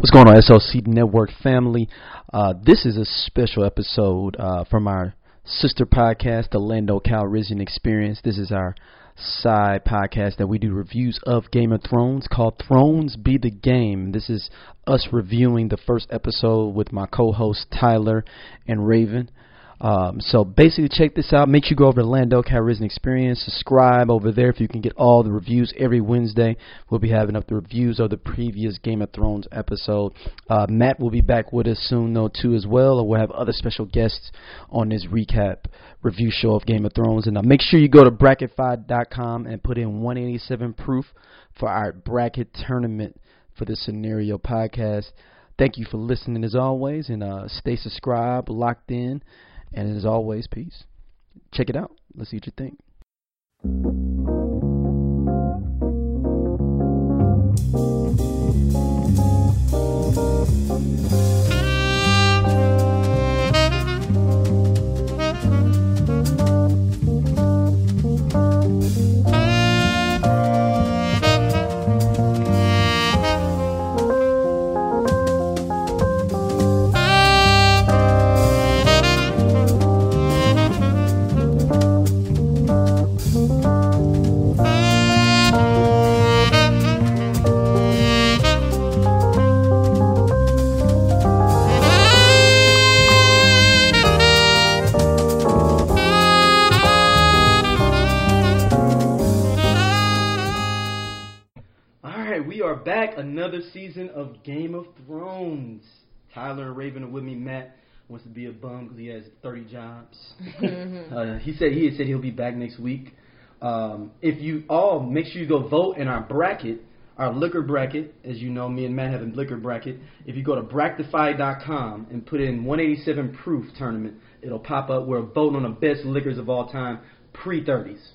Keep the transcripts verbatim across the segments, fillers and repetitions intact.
What's going on, S L C Network family? Uh, this is a special episode uh, from our sister podcast, the Lando Calrissian Experience. This is our side podcast that we do reviews of Game of Thrones called Thrones Be the Game. This is us reviewing the first episode with my co-hosts Tyler and Raven. Um, so basically check this out. Make sure you go over to Lando Calrissian Experience. Subscribe over there if you can get all the reviews every Wednesday. We'll be having up the reviews of the previous Game of Thrones episode. Uh, Matt will be back with us soon though too as well. Or we'll have other special guests on this recap review show of Game of Thrones. And uh, make sure you go to bracket five dot com and put in one eighty-seven proof for our bracket tournament for the Scenario podcast. Thank you for listening as always, and uh, stay subscribed, locked in. And as always, peace. Check it out. Let's see what you think. Back another season of Game of Thrones. Tyler and Raven are with me. Matt wants to be a bum because he has thirty jobs. uh, he said he had said he'll be back next week. Um, if you all make sure you go vote in our bracket, our liquor bracket. As you know, me and Matt have a liquor bracket. If you go to bractify dot com and put in one eighty-seven proof tournament, it'll pop up. We're voting on the best liquors of all time, pre-thirties.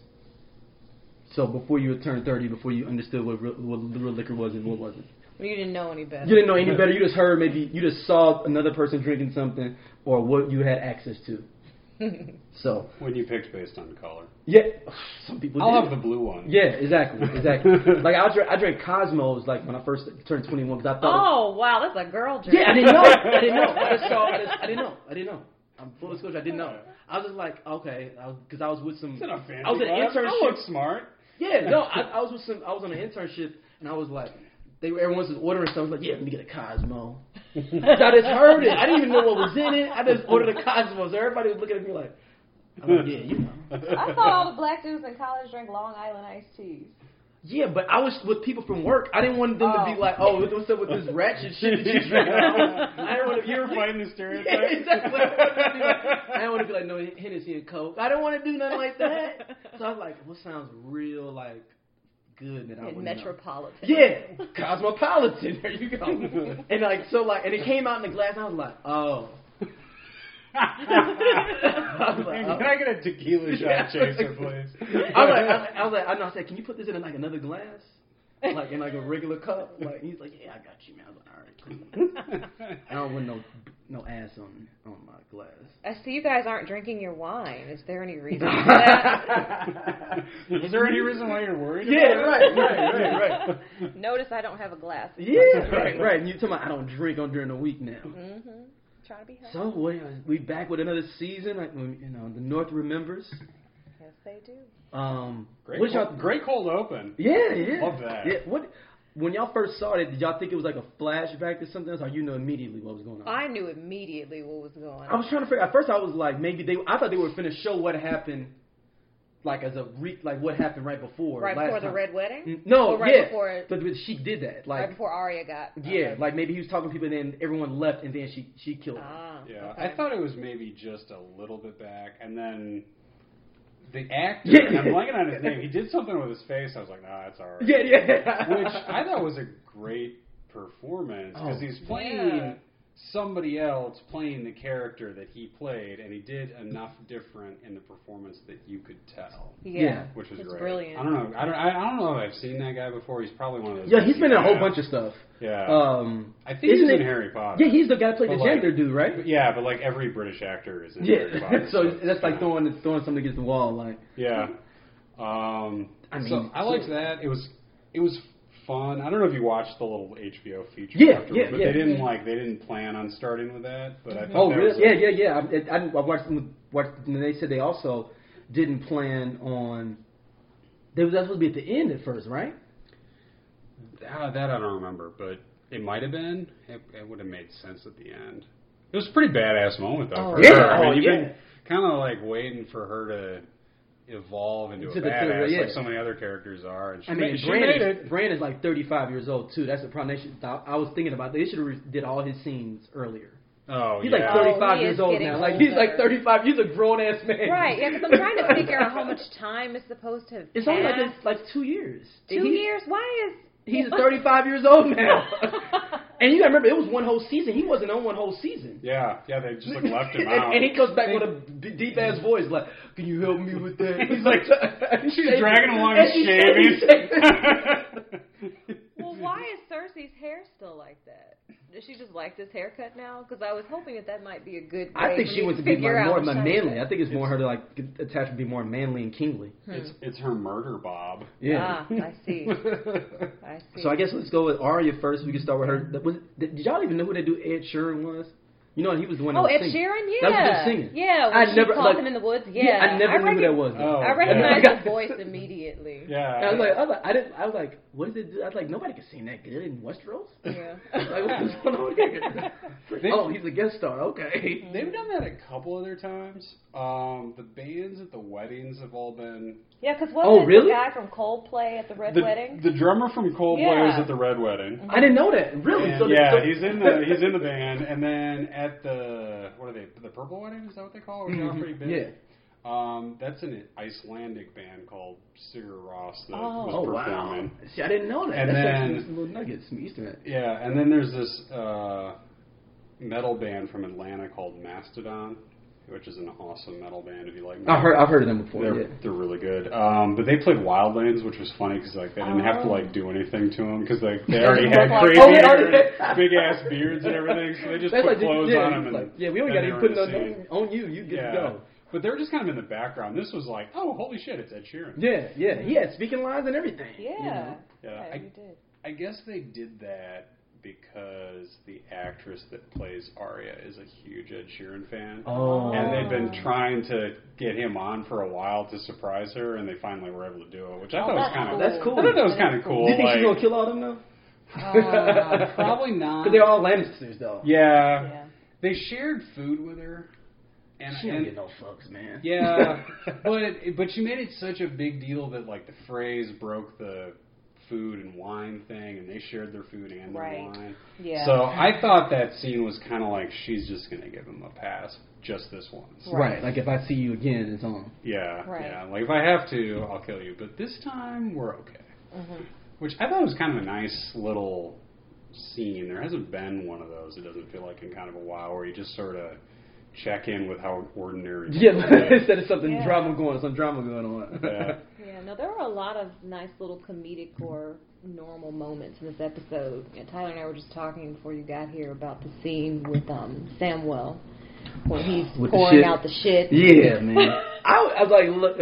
So before you turned thirty, before you understood what real, what real liquor was and what wasn't. Well, you didn't know any better. You didn't know any better. You just heard maybe, you just saw another person drinking something or what you had access to. So when you picked based on color. Yeah. Some people I'll did. have the blue one. Yeah, exactly. Exactly. Like I drank, I drank Cosmos like when I first turned twenty-one because I thought. Oh, wow, that's a girl drink. Yeah, I didn't know. I didn't know. I just saw, I, just, I didn't know. I didn't know. I'm full disclosure, I didn't know. I was just like, okay, because I, I was with some. It's not fancy. I was in an internship. I look smart. Yeah, no, I, I was with some. I was on an internship, and I was like, they were everyone was ordering stuff. I was like, yeah, let me get a Cosmo. So I just heard it. I didn't even know what was in it. I just ordered a Cosmo. So everybody was looking at me like, I'm like, yeah, you know. I thought all the black dudes in college drank Long Island iced teas. Yeah, but I was with people from work. I didn't want them oh. to be like, oh, what's up with this ratchet shit that you drink? I didn't want to. You were fighting the stereotype. Yeah, exactly. I didn't want to be like, no, Hennessy and Coke. I didn't want to do nothing like that. So I was like, what sounds real like good that I would Metropolitan. Know. Yeah, Cosmopolitan. There you go. And like so, like, and it came out in the glass. And I was like, oh. I was like, can I get a tequila shot yeah, chaser, please? I was like, I was like, I, was like, I, know, I said, can you put this in like another glass, like in like a regular cup? Like he's like, yeah, I got you, man. I was like, all right, cool. I don't want no no ass on on my glass. I see you guys aren't drinking your wine. Is there any reason for that? Is there any reason why you're worried? Yeah, about right, right, right, right. Notice I don't have a glass. Yeah, right, right. And you talking about I don't drink on during the week now. Mm-hmm. Trying to be healthy. So we we back with another season. Like you know, the North remembers. Yes, they do. Um, great, cold, y'all, great cold open. Yeah, yeah. Love that. Yeah. What when y'all first saw it? Did y'all think it was like a flashback to something else, or you know immediately what was going on? I knew immediately what was going on. I was trying to figure. At first, I was like, maybe they. I thought they were finna show what happened. Like as a re, like what happened right before right last before the time. Red Wedding. Mm, no, or right yeah, before it, but, but she did that. Like right before Arya got. Yeah, okay. like maybe he was talking to people and then everyone left and then she she killed him. Ah, yeah, okay. I thought it was maybe just a little bit back, and then the actor. Yeah. I'm blanking on his name. He did something with his face. I was like, nah, that's alright. Yeah, yeah. Which I thought was a great performance because Oh, he's playing yeah. somebody else playing the character that he played, and he did enough different in the performance that you could tell. Yeah, Yeah. Which was it's great. brilliant. I don't know. I don't. I don't know if I've seen that guy before. He's probably one of those. Yeah, he's been in a whole guys. bunch of stuff. Yeah. Um, I think he's isn't in it- Harry Potter. yeah, he's the guy that played But the like- janitor dude, right? But yeah, but like every British actor is in Harry Yeah. Potter. so it's that's like kinda- throwing throwing something against the wall, like. Yeah. Um, I mean, so I liked so- that. It was it was fun. I don't know if you watched the little H B O feature. Yeah, afterward, yeah, but yeah. they didn't Yeah. like they didn't plan on starting with that. But I think Oh, that really? was a- Yeah, yeah, yeah. I, I, I watched them. Watched, and they said they also didn't plan on. They was supposed to be at the end at first, right? Uh, that I don't remember, but it might have been. It, it would have made sense at the end. It was a pretty badass moment, though. Oh, for yeah. her. I mean, Oh, you've yeah. been kind of like waiting for her to evolve into To a the- to the- badass, yeah. like so many other characters are. And she I mean, made, she Brandon, made it. Brandon's like thirty-five years old too. That's the problem. They should, I, I was thinking about they should have re- did all his scenes earlier. Oh, He's yeah. like thirty-five he years is old getting now. Like he's like older. thirty-five. He's a grown ass man. Right, yeah, because I'm trying to figure out how much time is supposed to have It's only like passed. it's like two years. Two He's- years? Why is... He's thirty-five years old now. And you gotta remember, it was one whole season. He wasn't on one whole season. Yeah, yeah, they just like left him and, out. and he comes back with a d- deep ass voice, like, "Can you help me with that?" He's like, She's dragging along and and she's shaving. Well, why is Cersei's hair still like that? Does she just like this haircut now? Because I was hoping that that might be a good way I think for she me wants to to be figure like out more what time manly. it I think it's more her to like get attached to be more manly and kingly. It's it's her murder Bob. Yeah. Ah, I see. I see. So I guess let's go with Arya first. We can start with her. Was, did y'all even know who that dude Ed Sheeran was? You know, he was the one that Oh, was Ed singing. Sheeran? Yeah. That was the singing. Yeah, when I she's never- talking like- in the woods. Yeah. Yeah, I never knew who recog- that was. Oh, I yeah. recognized Yeah. the voice immediately. Yeah. And I was like, I was like, I didn't. I was like, what is it? I was like, nobody can sing that good in Westeros. Yeah. Like, what's going on here? They- Oh, he's a guest star. Okay. They've done that a couple other times. Um, the bands at the weddings have all been. Yeah, because wasn't Oh, it really? the guy from Coldplay at the Red The, Wedding? the drummer from Coldplay Yeah. was at the Red Wedding. I didn't know that. Really? And So the- yeah, so- he's in the he's in the band, and then at the what are they? The Purple Wedding, is that what they call it? Which are pretty big. Yeah. Um, that's an Icelandic band called Sigur Rós that Oh. was Oh wow. performing. See, I didn't know that. And That's then- like some little nuggets, some Easter eggs. Yeah, and then there's this uh, metal band from Atlanta called Mastodon, which is an awesome metal band if you like metal. I've heard. I've heard of them before. They're, Yeah. they're really good. Um, but they played Wildlands, which was funny because like they didn't have to Oh. like do anything to them because like they already had Like- crazy Oh, they already hair, had- big ass beards and everything, so they just That's put like, clothes yeah, on them. And, like, yeah, we only and got they to were put in the it scene. on, on you. You get Yeah. to go. But they were just kind of in the background. This was like, oh, holy shit, it's Ed Sheeran. Yeah, yeah. He had speaking lines and everything. Yeah. you know. Yeah, Yeah, I- you did. I guess they did that because the actress that plays Arya is a huge Ed Sheeran fan. Oh. And they've been trying to get him on for a while to surprise her, and they finally were able to do it, which I Oh, thought was that's kind of cool. That's cool. I thought that was That kind is of cool. cool. Do you think like, she's gonna kill all them though? uh, probably not. Because they're all Lannisters though. Yeah, Yeah. they shared food with her, and, She don't and get no fucks, man. yeah, but but she made it such a big deal that like the phrase broke the food and wine thing, and they shared their food and their Right. wine. Yeah. So I thought that scene was kind of like she's just gonna give him a pass, just this once. Right. Like if I see you again, it's on. Yeah, Right. yeah. Like if I have to, I'll kill you, but this time we're okay. Mhm. Which I thought was kind of a nice little scene. There hasn't been one of those. It doesn't feel like in kind of a while where you just sort of check in with how ordinary. Yeah, people live. instead of something Yeah. drama going on, some drama going on. Yeah. Yeah, no, there were a lot of nice little comedic or normal moments in this episode. And Tyler and I were just talking before you got here about the scene with um, Samwell when he's With the pouring shit. out the shit. Yeah, man. I, I was like, look,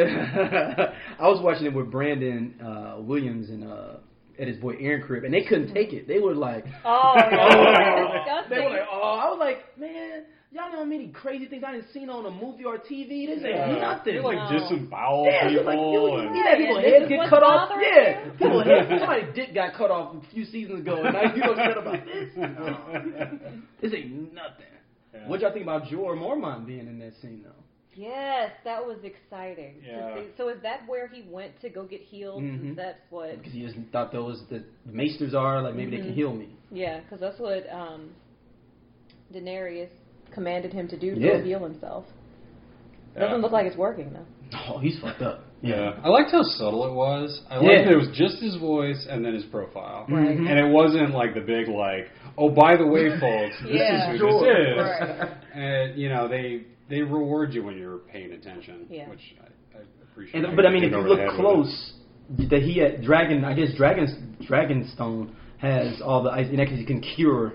I was watching it with Brandon uh, Williams and uh, at his boy Aaron crib, and they couldn't take it. They were like, Oh, oh, yeah, disgusting. they were like, oh, I was like, man, y'all know how many crazy things I done seen on a movie or T V. This ain't Yeah. nothing. They like No. disembowel Yeah, people. it's like, you, and, you had people Right, heads this is get what's cut off. bothering Yeah, you? people head, somebody's dick got cut off a few seasons ago, and now you don't shut about this. No. This ain't nothing. Yeah. What y'all think about Jorah Mormont being in that scene though? Yes, that was exciting. to Yeah. see. So is that where he went to go get healed? Mhm. That's what. Because he just thought those the maesters are like maybe they can Mhm. heal me. Yeah, because that's what um, Daenerys commanded him to do to Yeah. go heal himself. Yeah. Doesn't look like it's working though. Oh, he's fucked up. Yeah, I liked how subtle it was. I liked Yeah. that it was just his voice and then his profile, Right. Mhm. and it wasn't like the big like, oh, by the way, folks, this Yeah. is who this Sure. is. Right. And you know they they reward you when you're paying attention, Yeah. which I, I appreciate. And, but I mean, if Getting you over the look head with close, that he had dragon. I guess dragon Dragonstone has all the ice, and that 'cause he can cure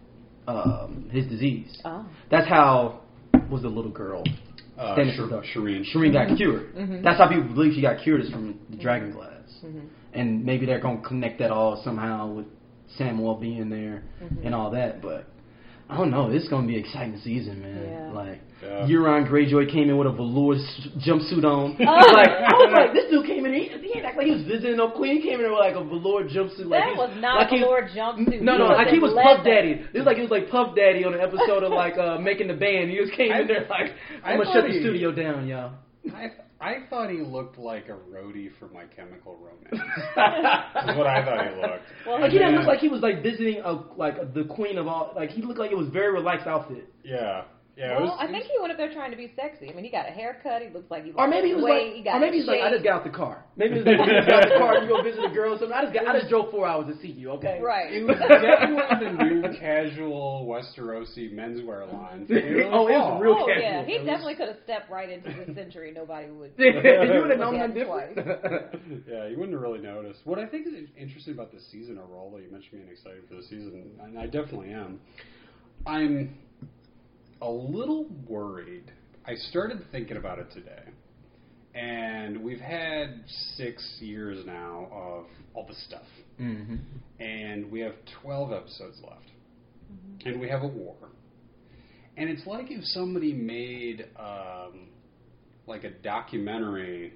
um, his disease. Oh. That's how was the little girl. it. uh, Stannis' Shir- daughter. Shireen. Shireen got cured. Mhm. That's how people believe she got cured is from the dragon glass. difference. Mm-hmm. And maybe they're gonna connect that all somehow with Samuel being there Mm-hmm. and all that. But I don't know. It's gonna be an exciting season, man. Yeah. Like Yeah. Euron Greyjoy came in with a velour s- jumpsuit on. Oh. Like I was like, this dude came in. He, he didn't act like he was visiting no queen. He came in with like a velour jumpsuit. Like That he was not like a he- velour jumpsuit. No, He no, was like in he was leather. Puff Daddy. It was like he was like Puff Daddy on an episode of like uh, Making the Band. He just came in there like, I I'm gonna thought shut the he- studio down, y'all. I I thought he looked like a roadie for My Chemical Romance. That's what I thought he looked. Well, Like he didn't And look then- like he was like visiting a like the queen of all. Like he looked like it was very relaxed outfit. Yeah, yeah. it Well, was, I it think was- he went up there trying to be sexy. I mean, he got a haircut. He looks like he Or maybe he was weight. like, he got or maybe he's like, I just shape. got out the car. Maybe it's like, I just got out the car and you go visit a girl or something. I just got, I just drove four hours to see you. Okay. Right. It was definitely the new casual Westerosi menswear line. Oh, it was real Oh casual. yeah, he It was- definitely could have stepped right into the century. Nobody would. you would have known Yeah, that different. Yeah, you wouldn't have really noticed. What I think is interesting about this season overall, though, you mentioned being excited for the season, and I definitely am. I'm a little worried. I started thinking about it today, and we've had six years now of all the stuff, Mm-hmm. and we have twelve episodes left, and we have a war. And it's like if somebody made um, like a documentary,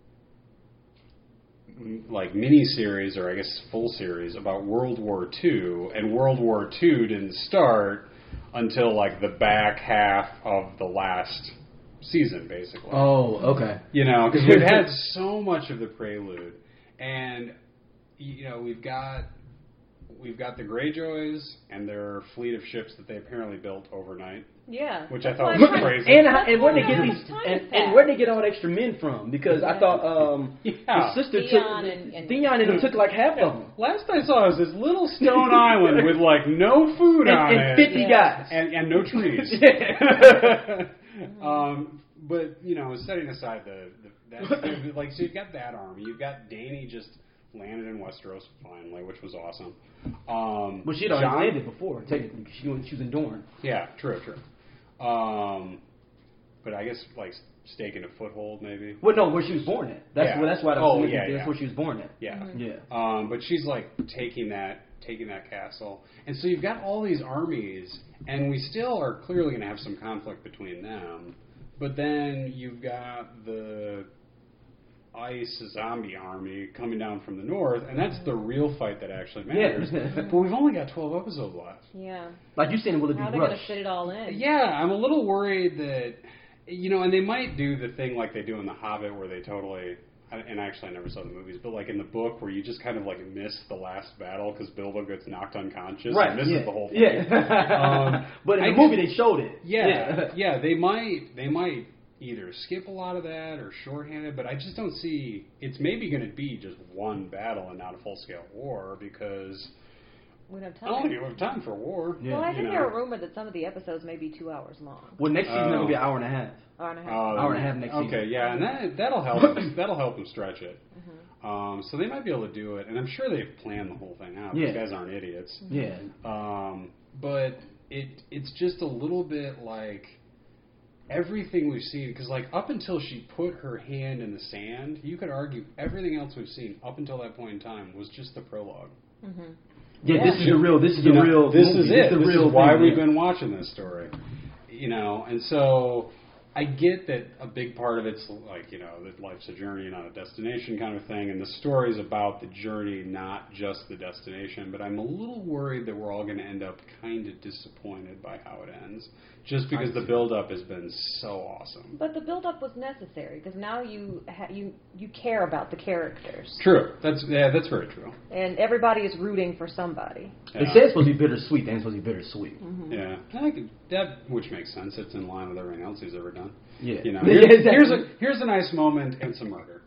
m- like mini-series, or I guess full series, about World War Two, and World War Two didn't start until like the back half of the last season, basically. Oh, okay. You know, because we've had so much of the prelude, and you know we've got we've got the Greyjoys and their fleet of ships that they apparently built overnight, Yeah. which I That's thought why was I'm trying- crazy. And, how, That's and where they why get how these much time and, has and passed. where they get all the extra men from? Because I Yeah. thought um, Yeah. his sister Theon took and- and- Theon and them took like half of them. Last I saw was this little stone island with like no food And, on and it, fifty Yeah. guys. and and no trees. um, but you know, setting aside the, the that, like, so you've got that army, you've got Dany just landed in Westeros finally, which was awesome. Um, Well, she'd already Jon- landed before, technically. 'Cause She, was- she was in Dorne. Yeah, true, true. Um, but I guess like staking a foothold, maybe. Well, no, where she was born at. That's Yeah. where that's why the Oh, that's yeah, yeah. where she was born at. Yeah. Mm-hmm. Yeah. Um, but she's like taking that taking that castle, and so you've got all these armies, and we still are clearly going to have some conflict between them. But then you've got the ice zombie army coming down from the north, and that's the real fight that actually matters. Yeah. But we've only got twelve episodes left. Yeah. Like you saying, will it be How are they going to rushed? fit it all in? Yeah, I'm a little worried that, you know, and they might do the thing like they do in The Hobbit where they totally, and actually I never saw the movies, but like in the book where you just kind of like miss the last battle because Bilbo gets knocked unconscious Right. and misses yeah. the whole thing. Yeah. Um, but in I the movie, could- they showed it. Yeah, yeah, they might, they might either skip a lot of that or shorthand it, but I just don't see, it's maybe going to be just one battle and not a full-scale war because We don't have I don't time. think we have time for war. Yeah. Well, I you think know. there are rumors that some of the episodes may be two hours long. Well, next season Oh. it'll be an hour and a half. Hour and a half. Oh, Hour and a half next okay, season. yeah, and that that'll help. them- that'll help them stretch it. Mm-hmm. Um, so they might be able to do it, and I'm sure they've planned the whole thing out. Yeah. These guys aren't idiots. Yeah. Um, but it it's just a little bit like everything we've seen, because like up until she put her hand in the sand, you could argue everything else we've seen up until that point in time was just the prologue. Mm-hmm. Yeah, this is the real. This is You the know, real. This movie. is it. the This real is why thing, we've yeah. been watching this story. You know, and so I get that a big part of it's like, you know, that life's a journey, not a destination kind of thing, and the story's about the journey, not just the destination. But I'm a little worried that we're all going to end up kind of disappointed by how it ends, just because the build-up has been so awesome. But the build-up was necessary because now you ha- you you care about the characters, True. That's yeah. That's very true. and everybody is rooting for somebody. They Yeah. said it's supposed to be bittersweet. They ain't supposed to be bittersweet. Mm-hmm. Yeah, I think that which makes sense. It's in line with everything else he's ever done. Yeah. You know, Yeah, here's, exactly. here's a here's a nice moment and some murder.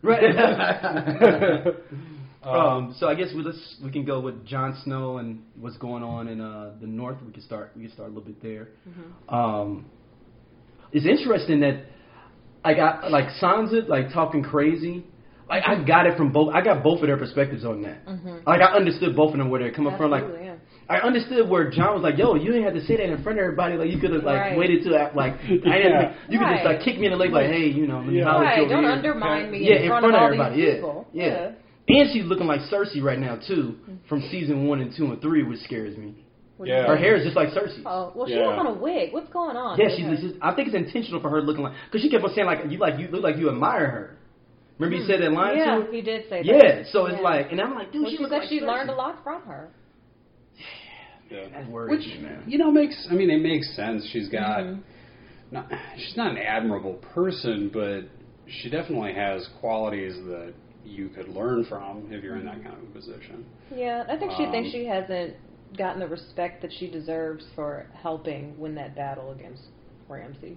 Right. Um, um, so I guess we let's we can go with Jon Snow and what's going on in uh, the north. We can start. We can start a little bit there. Mm-hmm. Um, it's interesting that I got like Sansa like talking crazy. Like I got it from both. I got both of their perspectives on that. Mhm. Like I understood both of them where they're coming from. Like Absolutely, yeah. I understood where John was like, "Yo, you didn't have to say that in front of everybody. Like you could have like Right. waited to act like I didn't Yeah. you could just Right. like kick me in the leg like, hey, you know, let me Yeah. holler at you Right, over don't here." undermine me Yeah, in in front, front of of all everybody, these yeah. people. Yeah. And she's looking like Cersei right now too, from season one and two and three, which scares me. Yeah. Her hair is just like Cersei's. Oh, well, she Yeah. has on a wig. What's going on? Yeah, with she's, her? she's. I think it's intentional for her looking like, because she kept on saying like you like you look like you admire her. Remember you said that line Yeah, to her? he did say that. Yeah, so it's Yeah. like, and I'm like, dude, Well, she, she looks said like she Cersei. learned a lot from her. Yeah. That worries Which, me, man. you know, makes, I mean, it makes sense. She's got, Mhm. not, she's not an admirable person, but she definitely has qualities that you could learn from if you're in that kind of a position. Yeah, I think she Um, thinks she hasn't gotten the respect that she deserves for helping win that battle against Ramsay.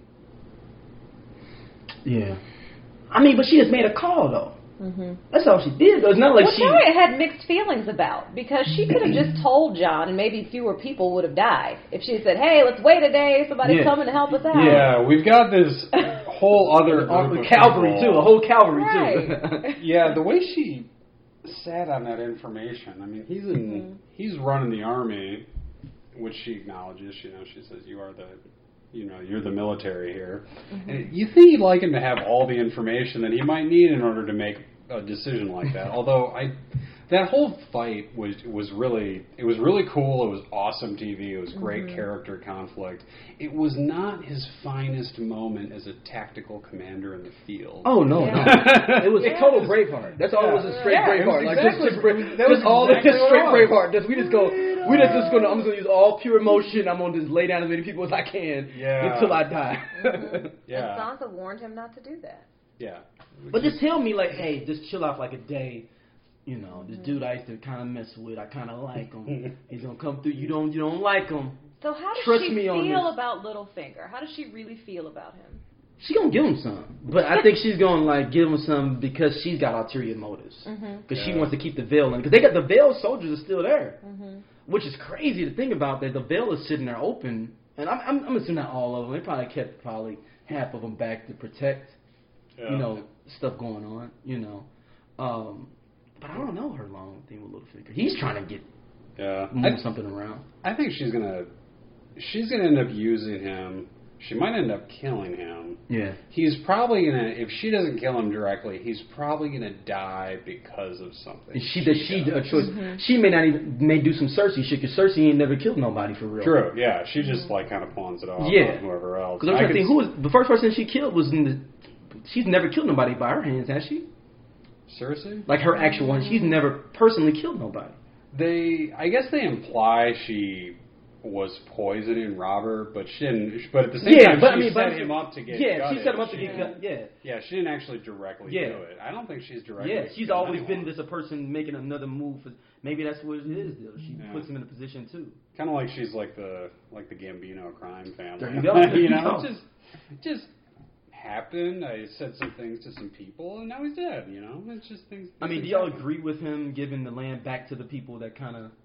Yeah. I mean, but she just made a call though. Mm-hmm. That's all she did though. It's not like Which she. I had mixed feelings about, because she could have just told John, and maybe fewer people would have died if she said, "Hey, let's wait a day. Somebody's Yeah. coming to help us out." Yeah, we've got this whole other Uh, group of cavalry people. too, a whole cavalry Right. too. Yeah, the way she sat on that information. I mean, he's in, Mm-hmm. he's running the army, which she acknowledges. You know, she says, "You are the, you know, you're the military here." Mm-hmm. And you think you'd like him to have all the information that he might need in order to make a decision like that. Although I, that whole fight was was really it was really cool. It was awesome T V. It was great Mm-hmm. character conflict. It was not his finest moment as a tactical commander in the field. Oh no, Yeah. no! It was a Yeah. total Braveheart. That's all it was, a straight Yeah, it was Braveheart. Like exactly- just, just, Bra- that was just all exactly just what straight it was. Braveheart. Just we just go. We just just gonna. I'm just gonna use all pure emotion. I'm gonna just lay down as many people as I can Yeah. until I die. And Yeah, Sansa warned him not to do that. yeah. But just tell me, like, hey, just chill out for like a day. You know, this dude I used to kind of mess with. I kind of like him. He's gonna come through. You don't, you don't like him. So how does Trust she me on feel this. about Littlefinger? How does she really feel about him? She gonna give him some, but I think she's gonna like give him some because she's got ulterior motives. Mhm. Because she Yeah. wants to keep the veil in. Because they got the veil soldiers are still there, Mhm. which is crazy to think about. That the veil is sitting there open, and I'm, I'm, I'm assuming not all of them. They probably kept probably half of them back to protect, Yeah. you know, stuff going on. You know, um, but I don't know her long thing with Littlefinger. He's trying to get Yeah. move I, something around. I think she's gonna she's gonna end up using him. She might end up killing him. Yeah. He's probably gonna, if she doesn't kill him directly, he's probably gonna die because of something. And she that she does. a choice. She may not even may do some Cersei shit because Cersei ain't never killed nobody for real. True, yeah. She just like kind of pawns it off Yeah. on whoever else. Because I'm I trying to could think, who was the first person she killed was in the. She's never killed nobody by her hands, has she? s- Cersei? Like her actual one, she's never personally killed nobody. They, I guess they imply she was poisoning Robert, but she didn't. But at the same Yeah, time, but she I mean, set but- him up to get. Yeah, gutted. she set him up to She get didn't- cut. Yeah, Yeah, she didn't actually directly Yeah. do it. I don't think she's directly. yeah. She's killed always been anyone. just a person making another move. For, maybe that's what it is. Though. She Yeah. puts him in a position too. Kind of like she's like the like the Gambino crime family. There you go. you There you know, go. it just it just happened. I said some things to some people, and now he's dead. You know, it's just things. I mean, do things y'all happen. agree with him giving the land back to the people that kind of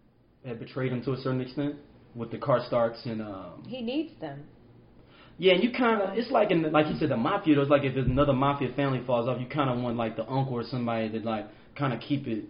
had betrayed him to a certain extent with the Karstarks and um, He needs them. yeah, and you kind of it's like in the, like you said the mafia. Though, it's like if there's another mafia family falls off, you kind of want like the uncle or somebody to like kind of keep it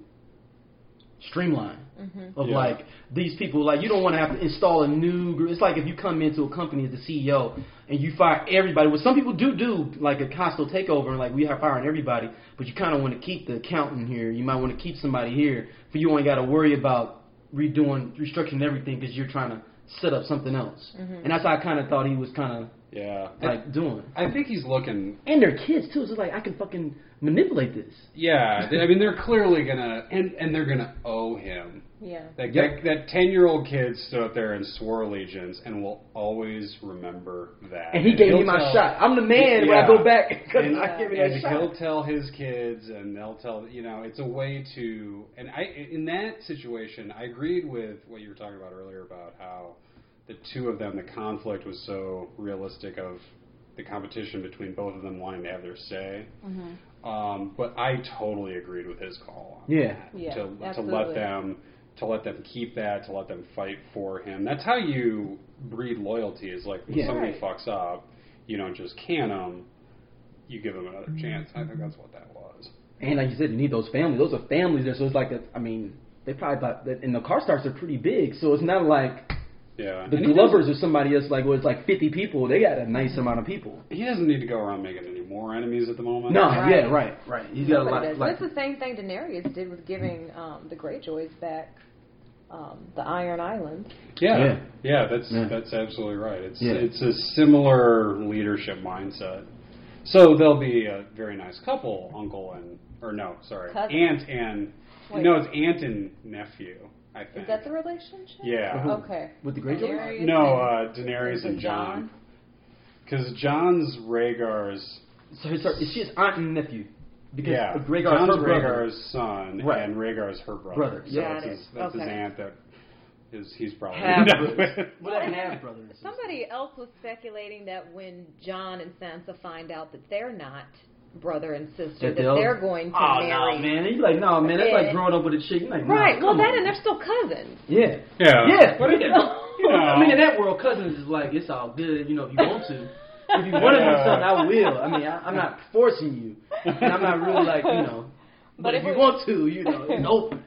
streamlined. Mm-hmm. Of Yeah. like these people, like you don't want to have to install a new group. It's like if you come into a company as the C E O and you fire everybody. Well, some people do do like a hostile takeover and like we are firing everybody, but you kind of want to keep the accountant here. You might want to keep somebody here, but you only got to worry about redoing, restructuring everything because you're trying to set up something else. Mm-hmm. And that's how I kind of thought he was kind of Yeah, like doing. I think he's looking. And they're kids too. So it's like I can fucking manipulate this. Yeah, I mean they're clearly gonna and and they're gonna owe him. Yeah. That Yep. that ten year old kid stood up there and swore allegiance and will always remember that. And he gave he'll me my tell- shot. I'm the man when Yeah. I go back because and, I give me and that he'll shot. tell his kids, and they'll tell you know it's a way to. And I in that situation, I agreed with what you were talking about earlier about how the two of them, the conflict was so realistic of the competition between both of them wanting to have their say. Mm-hmm. Um, but I totally agreed with his call on Yeah. Yeah, to to absolutely. let them to let them keep that, to let them fight for him. That's how you breed loyalty. Is like when Yeah. somebody Right. fucks up, you don't just can them. You give them another chance. I think that's what that was. And like you said, you need those families. Those are families there, so it's like, a, I mean, they probably, thought that, and the Karstarks are pretty big, so it's not like Yeah. The And he Glovers or somebody else, like, was like fifty people. They got a nice amount of people. He doesn't need to go around making any more enemies at the moment. No, Right. yeah, right, right. He's got a lot. Does. Like, That's the same thing Daenerys did with giving um, the Greyjoys back um, the Iron Islands. Yeah, Yeah. yeah, that's Yeah. that's absolutely right. It's Yeah. it's a similar leadership mindset. So they'll be a very nice couple, uncle and or no, sorry, Cousin. aunt and Wait. no, it's aunt and nephew. I think. Is that the relationship? Yeah. Who? Okay. With the Greyjoys? Daenerys No, and- uh, Daenerys and John? John. Because John's Rhaegar's so his, is she his aunt and nephew? Because yeah, Rhaegar's John's her brother. Rhaegar's son Right. and Rhaegar's her brother. Brother, So yeah. that's, Got his, it. that's his Okay. aunt that is he's probably Half ended up brothers. with. Well, that half brothers. Somebody else was speculating that when John and Sansa find out that they're not brother and sister, that, they'll- they're going to Oh marry. no, man! He's like, no, man. That's like growing up with a chick. You're like, nah, Right. Well, come that on. and they're still cousins. Yeah. Yeah. Yeah. But yeah. you know. I mean, in that world, cousins is like it's all good. You know, if you want to. If you want to do something, I will. I mean, I, I'm not forcing you, and I'm not really like you know. But, But if if you it- want to, you know, it's open.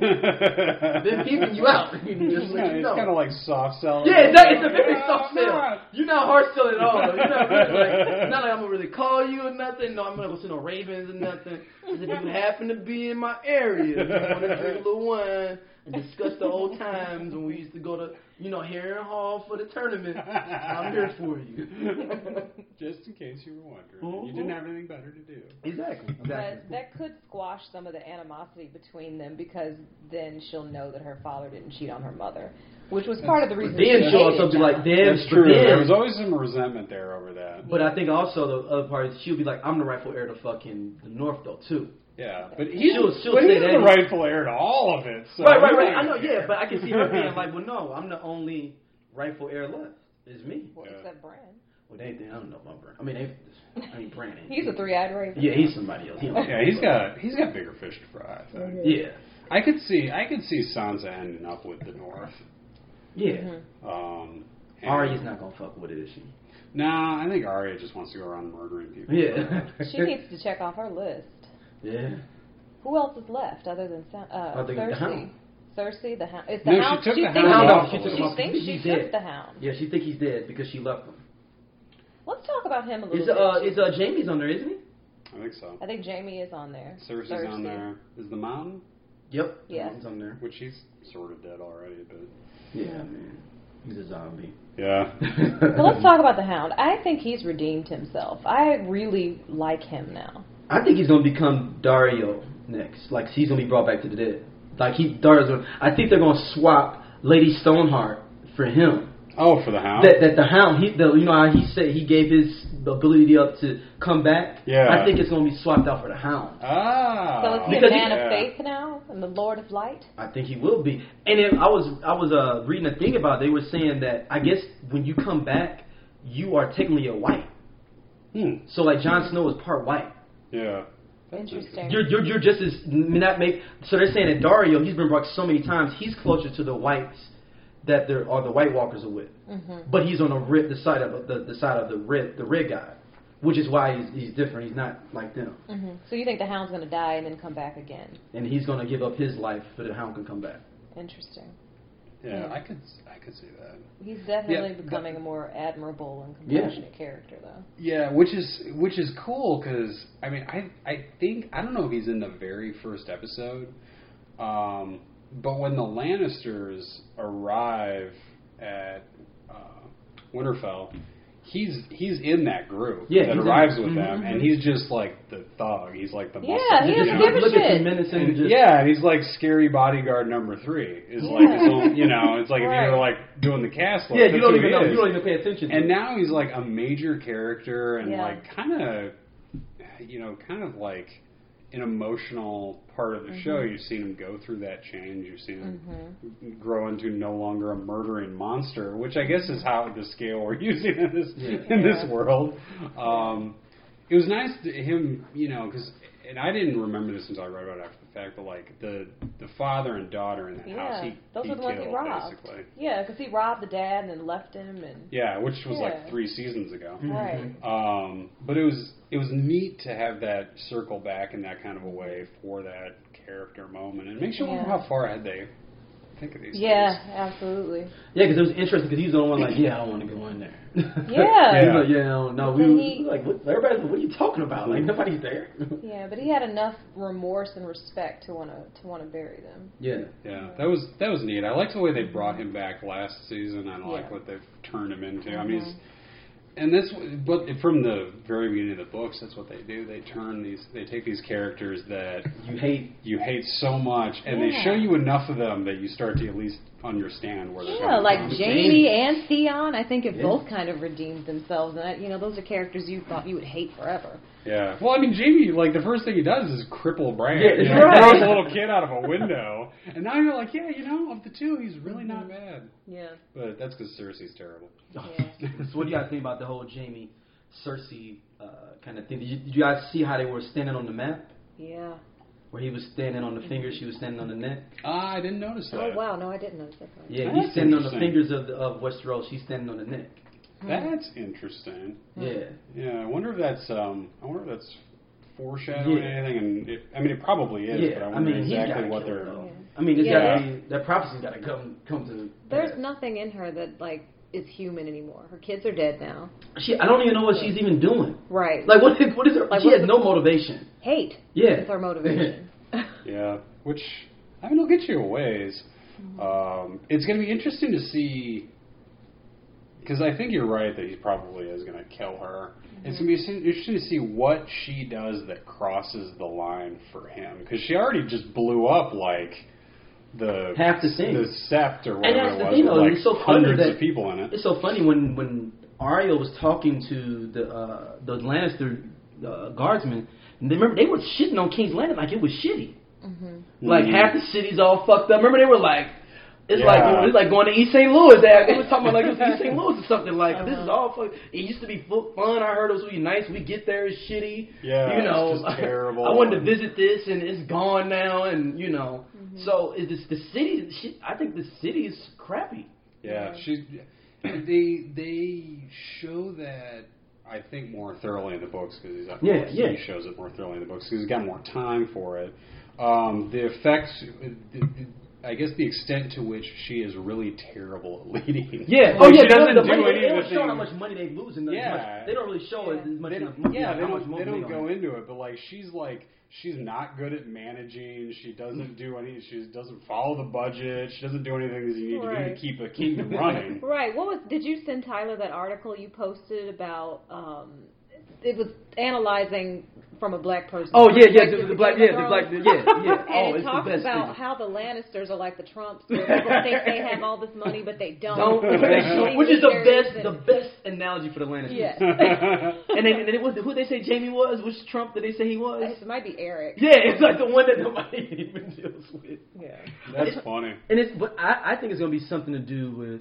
Been keeping you out. Just Yeah, let you it's know. kind of like soft selling. Yeah, that, it's a very Yeah, soft I'm sell. not. You're not hard selling at all. You're not really like, not like I'm gonna really call you or nothing. No, I'm not gonna send no ravens or nothing. Just if you happen to be in my area, if you want to drink a little wine and discuss the old times when we used to go to, you know, Heron Hall for the tournament, I'm here for you. Just in case you were wondering, Mhm. you didn't have anything better to do. Exactly. But Exactly. that could squash some of the animosity between them because then she'll know that her father didn't cheat on her mother, which was part of the reason. Then she she'll hated also be John. like, then, That's but true. then- There was always some resentment there over that. But I think also the other part is she'll be like, I'm the rightful heir to fucking the North though too. Yeah, but he's, She'll- she'll but say he's that the he- rightful heir to all of it. So Right, right, right. he I know, doesn't yeah, care. but I can see her being like, well, no, I'm the only rightful heir left. It's me. Well, Yeah. except Bran. Well, they, they I don't know about Bran. I mean, they, I mean, Bran. ain't- He's a three-eyed raven. Yeah, he's somebody else. He don't- Yeah, he's got he's got bigger fish to fry. I think. Yeah, I could see I could see Sansa ending up with the North. yeah. Mm-hmm. Um, and- Arya's not gonna fuck with it, is she? Nah, I think Arya just wants to go around murdering people. Yeah. She needs to check off her list. Yeah. Who else is left other than Sa- uh, I think it's the Cersei? Hound. Cersei, the Hound. Is the No, she Hound? took the thinks Hound Hound off off. the She took list. him off. She thinks she He's took dead. the Hound. Yeah, she think he's dead because she left him. Let's talk about him a little Is bit. uh is uh Jamie's on there, isn't he? I think so. I think Jamie is on there. Cersei's Cersei. on there. Is the Mountain, Yep. Yes. He's on there. which he's sort of dead already, but Yeah, man. He's a zombie. yeah. But let's talk about the Hound. I think he's redeemed himself. I really like him now. I think he's gonna become Dario next. Like he's gonna be brought back to the dead. Like he Dario's gonna, I think they're gonna swap Lady Stoneheart for him. Oh, for the Hound. That that the Hound, he the, you know how he said he gave his ability up to come back. Yeah. I think it's gonna be swapped out for the Hound. ah. So is he a Because man he- of yeah. faith now and the Lord of light? I think he will be. And then I was I was uh, reading a thing about it. They were saying that I guess when you come back, you are technically a white. Hmm. So like Jon Snow is part white. Yeah. That's Interesting. You're you're you're just as not make. So they're saying that Dario, he's been brought so many times. He's closer to the whites that there are the White Walkers are with. Mm-hmm. But he's on the red, the side of the, the side of the red the red guy, which is why he's he's different. He's not like them, Mm-hmm. So you think the Hound's going to die and then come back again? and he's gonna give up his life so the Hound can come back. Interesting. Yeah, I could I could see that. He's definitely Yeah, becoming a more admirable and Yeah. compassionate character, though. Yeah, which is which is cool because I mean I I think I don't know if he's in the very first episode, um, but when the Lannisters arrive at uh, Winterfell, he's he's in that group Yeah, that he's in arrives it. with them, Mhm. and he's just like the thug. He's like the Yeah, muscle, he you doesn't know? give a Look at shit. the menacing. And, Just, yeah, and he's like scary bodyguard number three. Is like his own, you know, it's like if you Right. were like doing the cast. yeah. You that's don't who even he know. is. You don't even pay attention. to And it. now he's like a major character and Yeah. like kind of, you know, kind of like an emotional part of the Mm-hmm. show. You've seen him go through that change. You've seen him Mm-hmm. grow into no longer a murdering monster, which I guess is how the scale we're using in this Yeah. in this Yeah. world. Um, it was nice to him, you know, because. And I didn't remember this until I read about it after the fact, but like the the father and daughter in that Yeah, house, he, those he were the ones he killed, robbed. basically. Yeah, because he robbed the dad and then left him, and Yeah, which was Yeah. like three seasons ago. right. Um, but it was it was neat to have that circle back in that kind of a way for that character moment. And it makes you wonder Yeah. how far ahead they think of these Yeah, things. absolutely. Yeah, because it was interesting because he was the only one like, yeah, I don't want to go in there. Yeah. He was like, yeah, no, no. We But were he- like, what, everybody's like, what are you talking about? Like, nobody's there. Yeah, but he had enough remorse and respect to want to to want to bury them. Yeah. Yeah, that was that was neat. I liked the way they brought him back last season. I like Yeah. what they've turned him into. I Mhm. mean, he's, and this, but from the very beginning of the books, that's what they do. They turn these, they take these characters that You hate. you hate so much, and they Yeah. show you enough of them that you start to at least understand where they're Yeah, coming like from. Jamie and Theon, I think have Yeah. both kind of redeemed themselves, and that, you know, those are characters you thought you would hate forever. Yeah. Well, I mean, Jamie, like, the first thing he does is cripple Bran. Yeah, you know, right. throws a little kid out of a window. And now you're like, yeah, you know, of the two, he's really not bad. Yeah. But that's because Cersei's terrible. Yeah. So what do you guys think about the whole Jamie, Cersei uh, kind of thing? Did you, did you guys see how they were standing on the map? Yeah. Where he was standing on the fingers, she was standing on the neck? Ah, I didn't notice that. Oh wow, no, I didn't notice that. Part. Yeah, That's he's standing on the interesting. fingers of, the, of Westeros, she's standing on the neck. That's interesting. Yeah. Yeah, I wonder if that's um, I wonder if that's foreshadowing Yeah. anything. And it, I mean, it probably is, Yeah, but I I wonder mean, he's exactly gotta what kill they're. her, though. Yeah. I mean, it's Yeah. gotta be, that prophecy's gotta come come to. There's pass. nothing in her that like is human anymore. Her kids are dead now. She, I don't even know what she's even doing. Right. Like, what is, what is her? Like, she what's has the- no motivation. Hate. Yeah. Is her motivation. Yeah, which I mean, it'll get you a ways. Um, it's going to be interesting to see, because I think you're right that he probably is going to kill her. It's going to be s- interesting to see what she does that crosses the line for him, because she already just blew up like the Half the thing. the Sept or And whatever that's it the was, thing, with though. like It's so funny hundreds that of people in it. It's so funny when when Arya was talking to the uh, the Lannister uh, guardsmen. And they remember they were shitting on King's Landing like it was shitty. Mm-hmm. Like Mhm. half the city's all fucked up. Remember they were like, it's Yeah. like you know, it's like going to East Saint Louis. They, they was talking about like it was East Saint Louis or something. Like this is all fuck. It used to be fu- fun. I heard it was really nice. We get there, it's shitty. Yeah, you know, it's just terrible. I wanted to visit this and it's gone now, and you know. Mm-hmm. So is this the city? She, I think the city is crappy. Yeah, she. They they show that I think more thoroughly in the books because he's Yeah, he yeah. shows it more thoroughly in the books because he's got more time for it. Um, the effects, I guess, the extent to which she is really terrible at leading. Yeah. Like, Oh yeah. she doesn't the do money, any they of don't the show how things. much money they lose. And Yeah. much, they don't really show it as much. They as don't, yeah, they how much don't. more They don't money go on it. into it, but like she's like she's not good at managing. She doesn't do any. She doesn't follow the budget. She doesn't do anything that you need to do Right. to keep a kingdom running. Right. What was? Did you send Tyler that article you posted about? Um, it was analyzing from a black person. Oh yeah, yeah, the, perspective the black, Game yeah, of the black, Thrones. yeah, yeah. Oh, And it it's the talks best about thing. how the Lannisters are like the Trumps. Where people think they have all this money, but they don't. Don't, They're which is the leaders best, the and- best analogy for the Lannisters. Yeah. And then, and then it was, who they say Jamie was? Which Trump did they say he was? It might be Eric. Yeah, it's like the one that nobody even deals with. Yeah. That's funny. And it's, but I, I think it's gonna be something to do with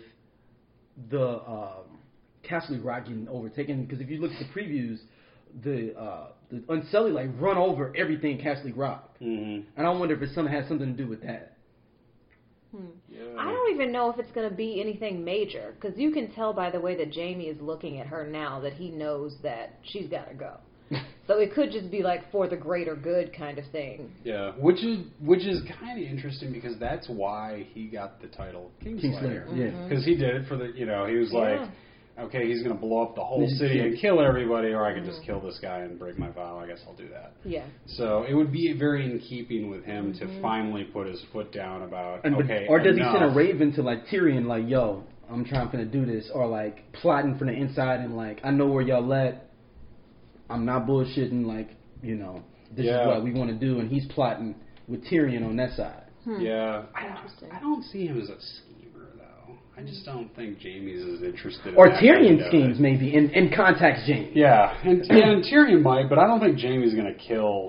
the um, Castle Rock getting overtaken. Because if you look at the previews, the uh, the Unsullied like run over everything Castle Rock, Mm-hmm. and I wonder if it's something has something to do with that. Hmm. Yeah. I don't even know if it's going to be anything major because you can tell by the way that Jamie is looking at her now that he knows that she's got to go. So it could just be like for the greater good kind of thing. Yeah, which is which is kind of interesting because that's why he got the title Kingslayer. Kingslayer, yeah. Mm-hmm. Because he did it for the, you know, he was Yeah. like, okay, he's going to blow up the whole Just city kill- and kill everybody, or I can just kill this guy and break my vow. I guess I'll do that. Yeah. So it would be very in keeping with him to finally put his foot down about, And, but- okay, or does enough. he send a raven to like Tyrion, like, yo, I'm trying to do this, or like plotting from the inside and like, I know where y'all at. I'm not bullshitting, like, you know, this Yeah. is what we want to do, and he's plotting with Tyrion on that side. Hmm. Yeah, I Interesting. don't, I don't see him as a schemer though. I just don't think Jamie's as interested. in Or that Tyrion end of schemes it. maybe and, and contacts Jaime. Yeah, and, and Tyrion might, but I don't think Jamie's going to kill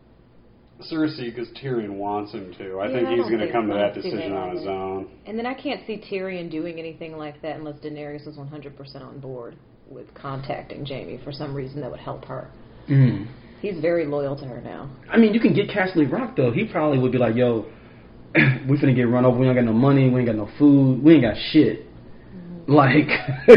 Cersei because Tyrion wants him to. I Yeah, think I he's don't going to think- come to I that don't see decision that on his either. own. And then I can't see Tyrion doing anything like that unless Daenerys was one hundred percent on board with contacting Jamie for some reason that would help her. Mm. He's very loyal to her now. I mean, you can get Castle Rock though. He probably would be like, "Yo, we finna get run over. We ain't got no money. We ain't got no food. We ain't got shit. Mm-hmm. Like,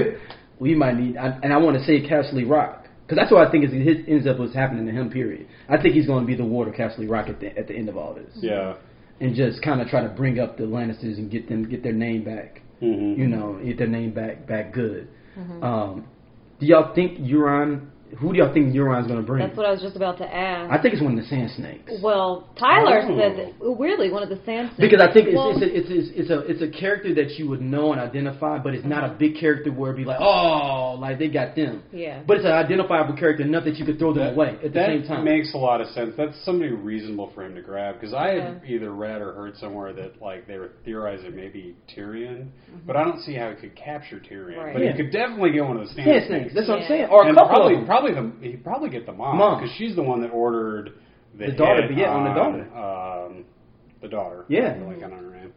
we might need." I, and I want to say Castle Rock because that's what I think is his ends up what's happening to him. Period. I think he's going to be the ward of Castle Rock at the at the end of all this. Yeah. and just kind of try to bring up the Lannisters and get them get their name back. Mm-hmm. You know, get their name back back good. Mm-hmm. Um, do y'all think Euron? Who do y'all think Euron's going to bring? That's what I was just about to ask. I think it's one of the Sand Snakes. Well, Tyler Oh. said that, weirdly one of the Sand Snakes. Because I think it's, well, it's, a, it's, it's, it's a it's a character that you would know and identify, but it's not a big character where it'd be like, oh, like they got them. Yeah. But it's an identifiable character enough that you could throw them That- away at the that same time. makes a lot of sense. That's somebody reasonable for him to grab because I had Yeah. either read or heard somewhere that like they were theorizing maybe Tyrion, Mm-hmm. but I don't see how he could capture Tyrion. Right. But Yeah. he could definitely get one of the Sand Sand Snakes. Snakes. That's what I'm Yeah. saying. Or a and couple probably, of them. probably the he probably get the mom Mom. because she's the one that ordered the, The daughter, hit yeah, on the daughter. Um, the daughter. Yeah. I like I don't know her name.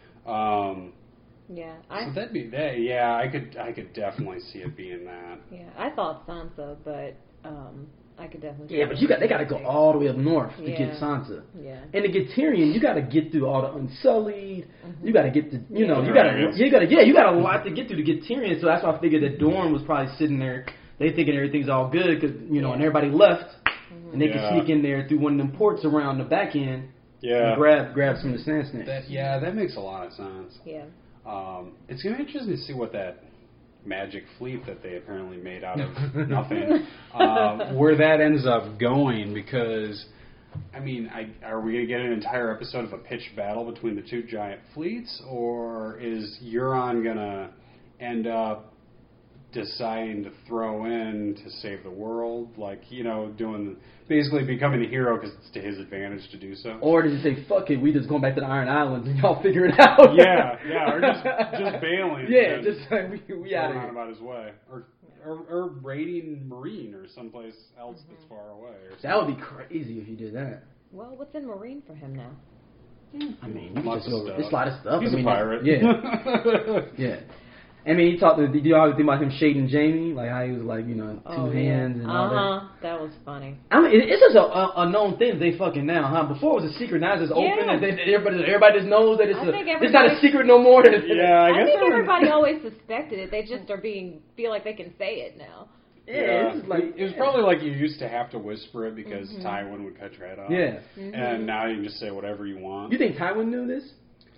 Um, yeah, I so that'd be that. Yeah, I could I could definitely see it being that. yeah I thought Sansa, but um, I could definitely. Yeah, but you got they got to go all the way up north to Yeah. get Sansa. Yeah. And to get Tyrion, you got to get through all the Unsullied. Mm-hmm. You got to get the, you know, you Yeah. got to, you got to, yeah, you got a lot to get through to get Tyrion. So that's why I figured that Dorne was probably sitting there. They thinking everything's all good because you know, and everybody left, and they Yeah. can sneak in there through one of them ports around the back end Yeah. and grab grab some of the Sand Snakes. That, yeah, that makes a lot of sense. Yeah. Um, it's going to be interesting to see what that magic fleet that they apparently made out of nothing, um, where that ends up going. Because, I mean, I, are we going to get an entire episode of a pitched battle between the two giant fleets, or is Euron going to end up deciding to throw in to save the world, like, you know, doing basically becoming a hero because it's to his advantage to do so? Or did you say, fuck it, we just going back to the Iron Islands and y'all figure it out? Yeah, yeah, or just just bailing. Yeah, and just like, we, we out going of on here. about his way, or or, or raiding Marine or someplace else that's far away. Or That would be crazy if you did that. Well, what's in Marine for him now? I mean, you Lots just of go, stuff. it's a lot of stuff. He's I mean, a pirate. Yeah. Yeah. I mean, he talked. Did you all think about him shading Jamie? Like how he was like, you know, two Oh, hands yeah. and all Uh-huh. That was funny. that. I mean, it, it's just a, a, a known thing they fucking now, huh? Before it was a secret, now it's just open, Yeah. and they, everybody, everybody just knows that it's I a, think it's not a everybody- secret no more. That it's, Yeah, I I, guess think I would- everybody always suspected it. They just are being feel like they can say it now. yeah, it's like it was probably like you used to have to whisper it because Tywin would cut your head off. yeah. And now you can just say whatever you want. You think Tywin knew this?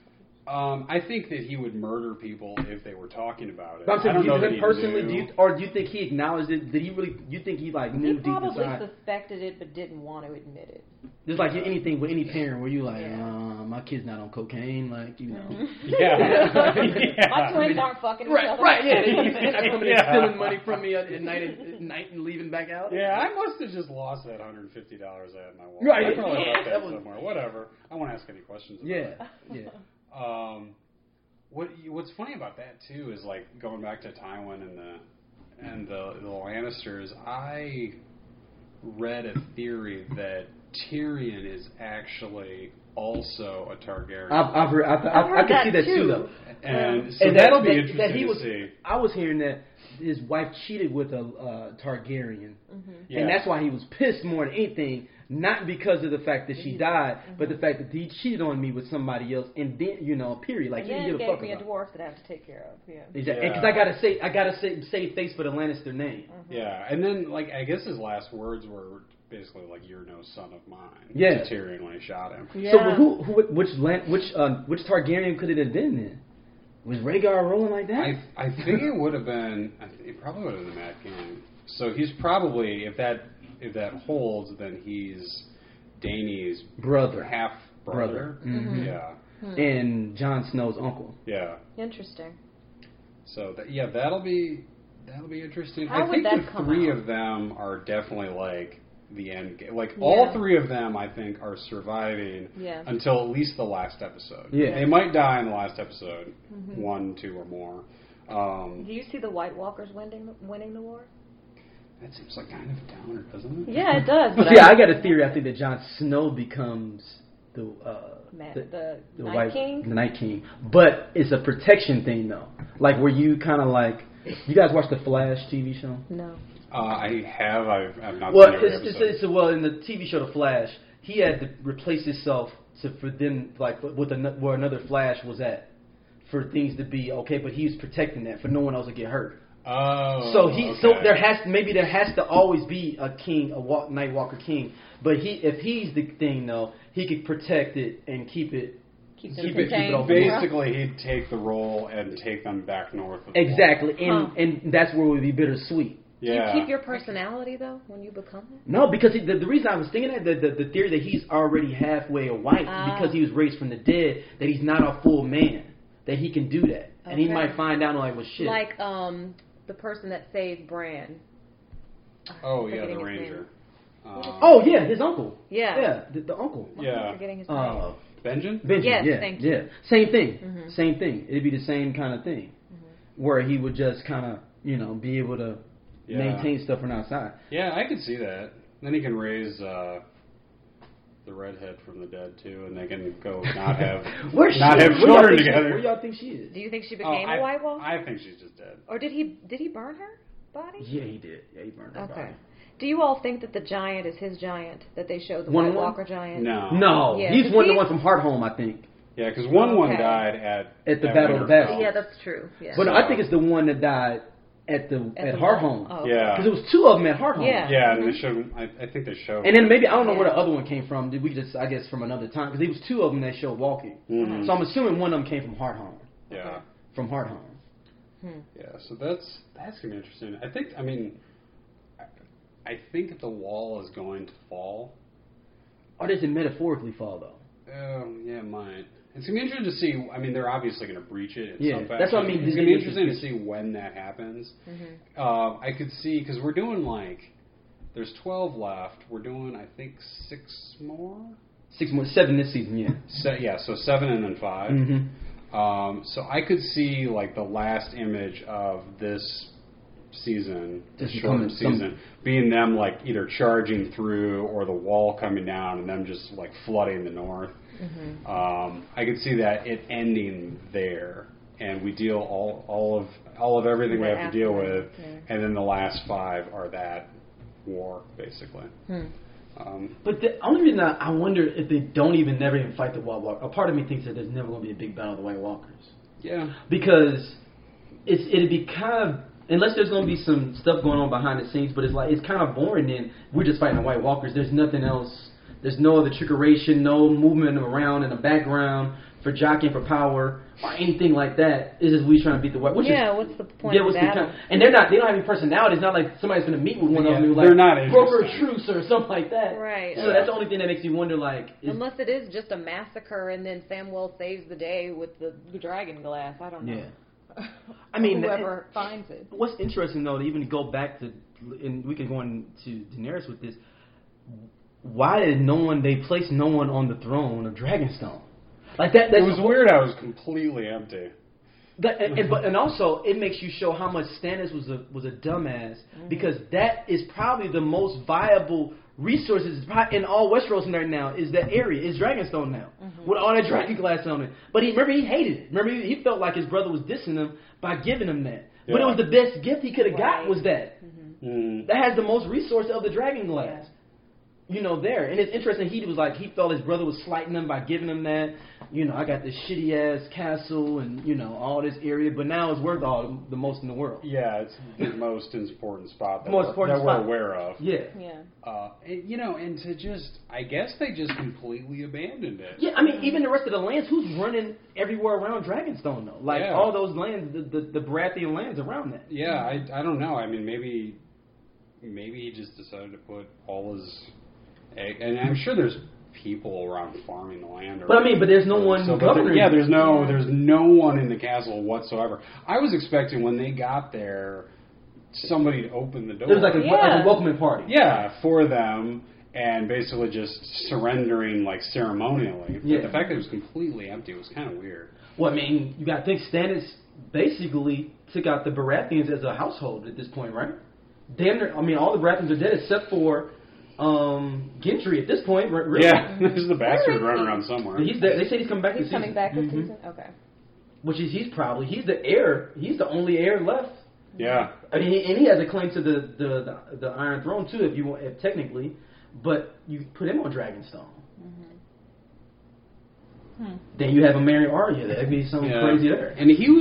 Um, I think that he would murder people if they were talking about it. But I'm saying, I don't do you know that him he personally, knew. do you, or do you think he acknowledged it? Did he really? You think he like knew He deep probably inside? suspected it but didn't want to admit it. Just like anything with any parent, where you like, Yeah. uh, my kid's not on cocaine, like you know. Yeah. yeah. My twins aren't fucking each Right, other. right, yeah. He's not coming in Yeah. stealing money from me at night, at night and leaving back out. Yeah, I must have just lost that one hundred fifty dollars I had in my wallet. Right. I probably Yeah, left that that was- somewhere. Whatever. I won't ask any questions about Yeah, yeah. it. Um, what What's funny about that too is like going back to Tywin and the and the, the Lannisters. I read a theory that Tyrion is actually also a Targaryen, I've, I've heard, I've, I've, I've I heard can that see that too. too, though. and so And that, that'll be that, interesting that he to was. see. I was hearing that his wife cheated with a uh, Targaryen, Yeah. and that's why he was pissed more than anything. Not because of the fact that she died, but the fact that he cheated on me with somebody else, and then you know, period. Like And he then didn't give a gave fuck me a about. dwarf that I have to take care of. Yeah. Exactly, Yeah. because I gotta say, I gotta say, save face for the Lannister name. Yeah, and then like I guess his last words were basically like "You're no son of mine" Yeah. to Tyrion when he shot him. Yeah. So who, who, which, Lan- which, uh, which Targaryen could it have been then? Was Rhaegar rolling like that? I I think it would have been. I th- it probably would have been the Mad King. So he's probably if that if that holds, then he's Dany's Brother. half brother. Brother. Mhm. Yeah, And Jon Snow's uncle. yeah. Interesting. So that, yeah, that'll be that'll be interesting. How I would think that the come three out? of them are definitely like the end game. Like all Yeah. three of them, I think, are surviving Yeah. until at least the last episode. Yeah. They might die in the last episode, Mm-hmm. one, two, or more. Um, Do you see the White Walkers winning winning the war? that seems like kind of a downer, doesn't it? Yeah, it does. But Yeah, I, I got a theory. I think that Jon Snow becomes the uh, Ma- the, the the Night White King? the Night King, but it's a protection thing though. Like where you kind of like, you guys watch the Flash T V show? No. Uh, I have. I've, I've not Well, seen every it's, it's, episode. it's well in the T V show The Flash, he had to replace himself to for them like with an, where another Flash was at for things to be okay, but he was protecting that for no one else to get hurt. Oh. So he, okay. so there has maybe there has to always be a king, a walk, Night Walker king. But he, if he's the thing though, he could protect it and keep it, Keep, keep it, it, keep it open. Basically, he'd take the role and take them back north. Of the Exactly, wall. and Huh. and that's where it would be bittersweet. Yeah. Do you keep your personality though when you become it? No, because he, the, the reason I was thinking that the, the the theory that he's already halfway a white Ah. because he was raised from the dead, that he's not a full man, that he can do that, and he Okay. might find out like, well, shit. Like um the person that saved Bran. Oh I'm yeah, the forgetting his Ranger. name. Um, oh yeah, his uncle. Yeah. Yeah, the, the uncle. Why am I Yeah. forgetting his name? Uh, Benjen? Benjamin, Yes, yeah, thank you. yeah, same thing, Mhm. same thing. It'd be the same kind of thing, Mm-hmm. where he would just kind of, you know, be able to Yeah. maintain stuff from outside. Yeah, I could see that. Then he can raise uh, the redhead from the dead too, and they can go not have Where's she? not have Where y'all children think she- together. Where y'all think she is? Do you think she Oh, became I, a White Walker? I think she's just dead. Or did he did he burn her body? Yeah, he did. Yeah, he burned her Okay. body. Do you all think that the giant is his giant that they showed the One White on one? Walker giant? No. No, Yeah, he's 'cause one the he's- one from Hardhome, I think. Yeah, because one one Okay. died at At the Battle of the Winterfell. Bastards. Yeah, that's true. Yeah. But no, I think it's the one that died at the At at, the Hardhome. Oh, Yeah. Because it was two of them at Hardhome. Yeah. Yeah, and they showed. I, I think they showed. And then maybe I don't know where Yeah. the other one came from. Did we just I guess from another time? Because it was two of them that showed walking. Mhm. So I'm assuming one of them came from Hardhome. Yeah, From Hardhome. Hmm. yeah. So that's that's gonna be interesting. I think. I mean, I, I think the wall is going to fall. Or does it metaphorically fall though? Oh, yeah, it might. It's gonna be interesting to see. I mean, they're obviously gonna breach it in Yeah, some fashion. that's what I mean. It's gonna be This is- interesting to see when that happens. Mm-hmm. Uh, I could see because we're doing like there's twelve left. We're doing I think six more. Six more, seven this season, yeah. So, yeah, so seven and then five. Mm-hmm. Um, so I could see like the last image of this season, the Just short becoming some- season, being them like either charging through or the wall coming down and them just like flooding the north. Mm-hmm. Um, I could see that it ending there, and we deal all all of all of everything we Right have to deal after, with, yeah. and then the last five are that war basically. Hmm. Um, But the only reason I, I wonder if they don't even never even fight the White Walker, a part of me thinks that there's never going to be a big battle of the White Walkers. yeah. Because it's it'd be kind of, unless there's going to be some stuff going on behind the scenes, but it's like it's kind of boring then. We're just fighting the White Walkers. There's nothing else. There's no other trickeration, no movement around in the background for jockeying for power or anything like that. It's just we trying to beat the White. Which Yeah, is, what's the point yeah, of what's the battle? kind and they're not. They don't have any personality. It's not like somebody's going to meet with one Yeah, of them and be they're like not broker a interesting. truce or something like that. Right. So that's the only thing that makes me wonder. Like, is, Unless it is just a massacre and then Samwell saves the day with the, the dragon glass. I don't know. yeah. I mean, whoever finds it. What's interesting though, to even go back to, and we can go into Daenerys with this. Why did no one? They placed no one on the throne of Dragonstone, like that. That's It was weird. I was completely empty. That, and, and, but and also it makes you show how much Stannis was a was a dumbass because that is probably the most viable resources in all Westeros right now is that area is Dragonstone now with all that dragon glass on it. But he remember he hated it. Remember he, he felt like his brother was dissing him by giving him that. But it Yeah. was the best gift he could have Right. got was that. Mm. That has the most resource of the dragon glass. You know, there. And it's interesting, he was like, he felt his brother was slighting him by giving him that. You know, I got this shitty ass castle and, you know, all this area, but now it's worth all the most in the world. Yeah, it's the most important spot that, Most we're, important that spot. we're aware of. Yeah. Yeah. Uh, and, you know, and to just, I guess they just completely abandoned it. Yeah, I mean, even the rest of the lands, who's running everywhere around Dragonstone, though? Like, Yeah. all those lands, the, the, the Baratheon lands around that. Yeah, I, I don't know. I mean, maybe maybe he just decided to put all his egg, and I'm sure there's people around farming the land. Or, But I mean, but there's no one so, but there- governing. yeah, there's no there's no one in the castle whatsoever. I was expecting when they got there, somebody to open the door. There's like a, Yeah. like a welcoming party. yeah, for them. And basically just surrendering, like, ceremonially. Yeah. But the fact that it was completely empty was kind of weird. Well, I mean, you got to think Stannis basically took out the Baratheons as a household at this point, right? Damn near, I mean, all the Baratheons are dead except for um, Gendry at this point. r- Really. Yeah, there's the Where bastard is running he? around somewhere. He's there. They say he's coming back He's this coming season. back this Mhm. season? Okay. Which is, he's probably, he's the heir. He's the only heir left. Yeah. I mean, he, and he has a claim to the, the, the, the Iron Throne, too, if you want, if technically. But you put him on Dragonstone. Hmm. Then you have him marry Arya. That'd be something Yeah. crazy there. And he was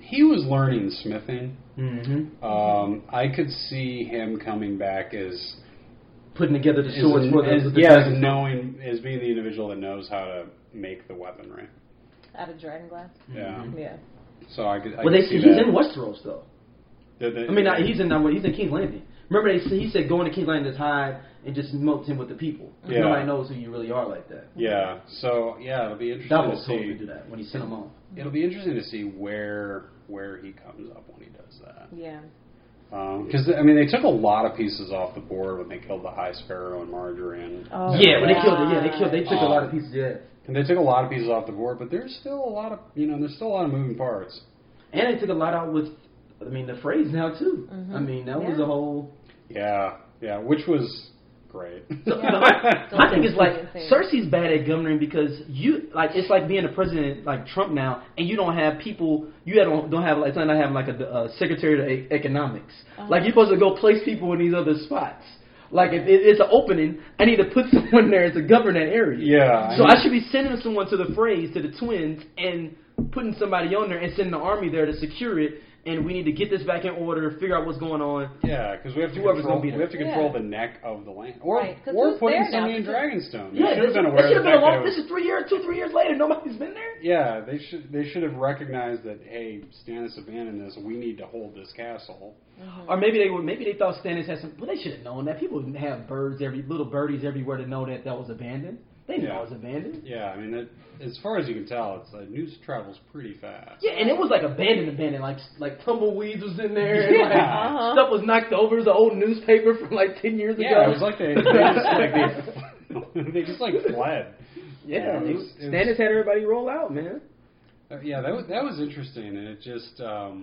he was learning smithing. Mm-hmm. Um, I could see him coming back as Putting together the as, swords for the, as, the yeah, dragons. as knowing as being the individual that knows how to make the weaponry. Out of dragon glass. Yeah. Mm-hmm. Yeah. So I could. I Well, could they see he's that. in Westeros though. The- the- I mean, not, he's in not, he's in King's Landing. Remember, they, he said go into King's Landing to hide and just melt him with the people. Yeah. Nobody knows who you really are like that. Yeah. So yeah, it'll be interesting Davos to told see. him to do that when he sent him off. It'll be interesting to see where where he comes up when he does that. Yeah. Because I mean, they took a lot of pieces off the board when they killed the High Sparrow and Marjorie. And Oh, yeah, when they yeah. killed it, yeah, they killed. They took a lot of Um, pieces. Yeah, And they took a lot of pieces off the board, but there's still a lot of you know, there's still a lot of moving parts. and they took a lot out with. I mean, the phrase now too. Mhm. I mean, that was Yeah. a whole. Yeah, yeah, which was great. So, Yeah. my, my thing is like Insane. Cersei's bad at governing because you like it's like being a president like Trump now, and you don't have people. You don't don't have like it's not having like a, a secretary of e- economics. Uh-huh. Like you're supposed to go place people in these other spots. Like if it, it's an opening, I need to put someone there to govern that area. Yeah, So I I should be sending someone to the phrase to the twins and putting somebody on there and sending the army there to secure it. And we need to get this back in order, figure out what's going on. Yeah, because we have to Whoever's control. gonna be We there. have to control Yeah. the neck of the land, or Right, 'cause or who's putting there now? somebody in Because- Dragonstone. They Yeah, should have this, been this aware should of have the been a fact that long. it This was- is three years, two, three years later. Nobody's been there. Yeah, they should they should have recognized that. Hey, Stannis abandoned this. We need to hold this castle. Mm-hmm. Or maybe they were. Maybe they thought Stannis had some. Well, they should have known that. People have birds, every little birdies everywhere to know that that was abandoned. They knew Yeah. it was abandoned. Yeah, I mean, that, as far as you can tell, it's like news travels pretty fast. Yeah, and it was like abandoned, abandoned. Like like tumbleweeds was in there. And Yeah. like, Uh-huh. stuff was knocked over. It was an old newspaper from like ten years Yeah, ago. it was like they, they just like they, they just like fled. yeah, it it was- was, it was- Stannis had everybody roll out, man. Uh, yeah, that was that was interesting, and it just um,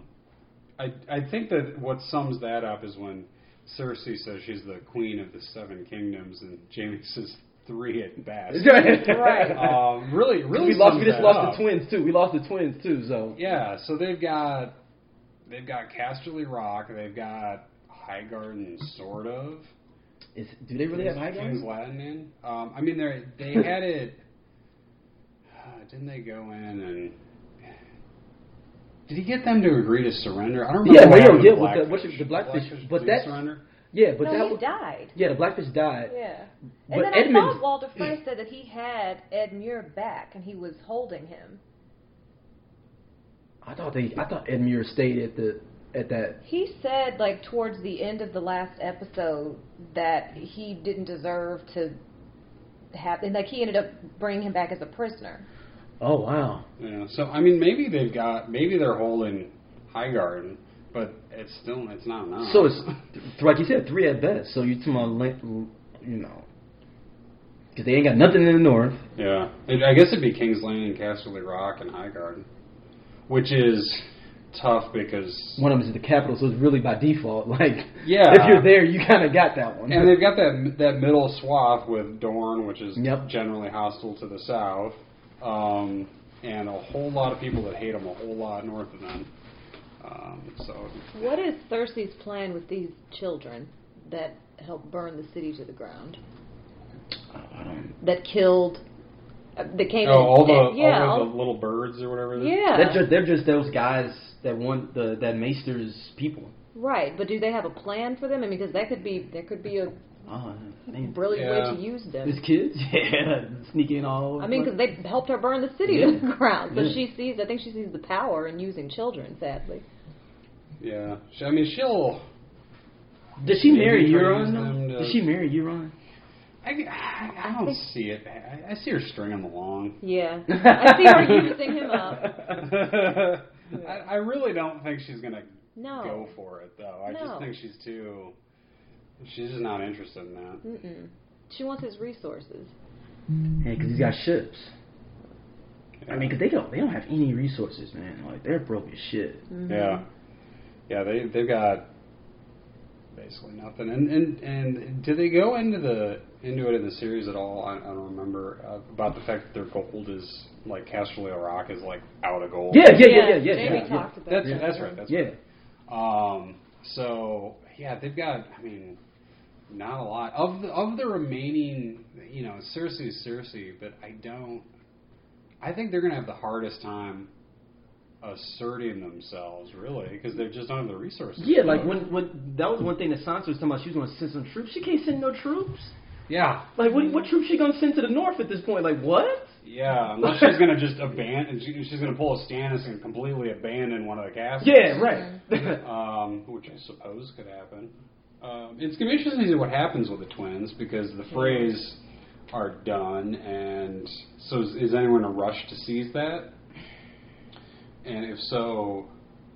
I I think that what sums that up is when Cersei says she's the queen of the seven kingdoms, and Jaime says three at best. Right. Um, really, really. we lost. sums We just that lost up. the twins too. We lost the twins too. So Yeah, so they've got they've got Casterly Rock, they've got Highgarden, sort of. is, do they really have high King's guys? Landing. Um, I mean, they they had it. Uh, didn't they go in and? Did he get them to agree to surrender? I don't remember. Yeah, what well, happened yeah, with with the- Blackfish. what's it- the Blackfish, but did he that- surrender. Yeah, but no, that he was, died. yeah, the Blackfish died. Yeah. But And then Edmund- I thought Walter Frey said that he had Ed Muir back and he was holding him. I thought they, I thought Ed Muir stayed at the at that. He said, like, towards the end of the last episode that he didn't deserve to have, and like he ended up bringing him back as a prisoner. Oh wow. Yeah. So I mean, maybe they've got maybe they're holding Highgarden, but it's still it's not enough. So it's like you said, three at best. So you talking about, like, you know, because they ain't got nothing in the north. yeah. It, I guess it'd be King's Landing, Casterly Rock, and Highgarden, which is tough because One of them is the capital, so it's really by default. Like, Yeah. if you're there, you kind of got that one. and they've got that that middle swath with Dorne, which is Yep. generally hostile to the south, um, and a whole lot of people that hate them a whole lot north of them. Um, so What is Cersei's plan with these children that helped burn the city to the ground? I don't- That killed, uh, that came oh, in, all the yeah, all all- the little birds or whatever. it is? yeah, They're just they're just those guys that want the that Maester's people. right. But do they have a plan for them? I mean, because that could be, there could be a Oh, they, brilliant Yeah. way to use them. his kids, yeah, sneaking in all. I mean, because they helped her burn the city Yeah. to the ground. So Yeah. she sees, I think she sees the power in using children, sadly. Yeah. She- I mean, she'll. did she Maybe marry try to Euron? use though? them to- Did she marry Euron? I, I, I don't think- see it. I, I see her stringing them along. Yeah. I see her using him up. I, I really don't think she's gonna No. go for it, though. I No. just think she's too. She's just not interested in that. Mm-mm. She wants his resources. Yeah, because he's got ships. I mean, because they don't they don't have any resources, man. Like they're broke as shit. Mm-hmm. Yeah, yeah. They they've got basically nothing. And and and did they go into the into it in the series at all? I, I don't remember uh, about the fact that their gold is like Casterly Rock is like out of gold. Yeah, yeah, yeah, yeah, yeah. Jamie yeah, talked yeah. about That's that. that's right. That's Yeah. right. Um. So yeah, they've got. I mean, not a lot of the of the remaining. You know, Cersei's Cersei, but I don't. I think they're gonna have the hardest time asserting themselves, really, because they just don't have the resources. Yeah, like when, when that was one thing that Sansa was talking about. She was going to send some troops. She can't send no troops. Yeah. Like, what, what troops she going to send to the north at this point? Like, what? Yeah, unless she's going to just abandon, she, she's going to pull a Stannis and completely abandon one of the castles. Yeah, right. um, which I suppose could happen. Um, it's going to be interesting to see what happens with the twins, because the Freys are done, and so is, is anyone in a rush to seize that? And if so,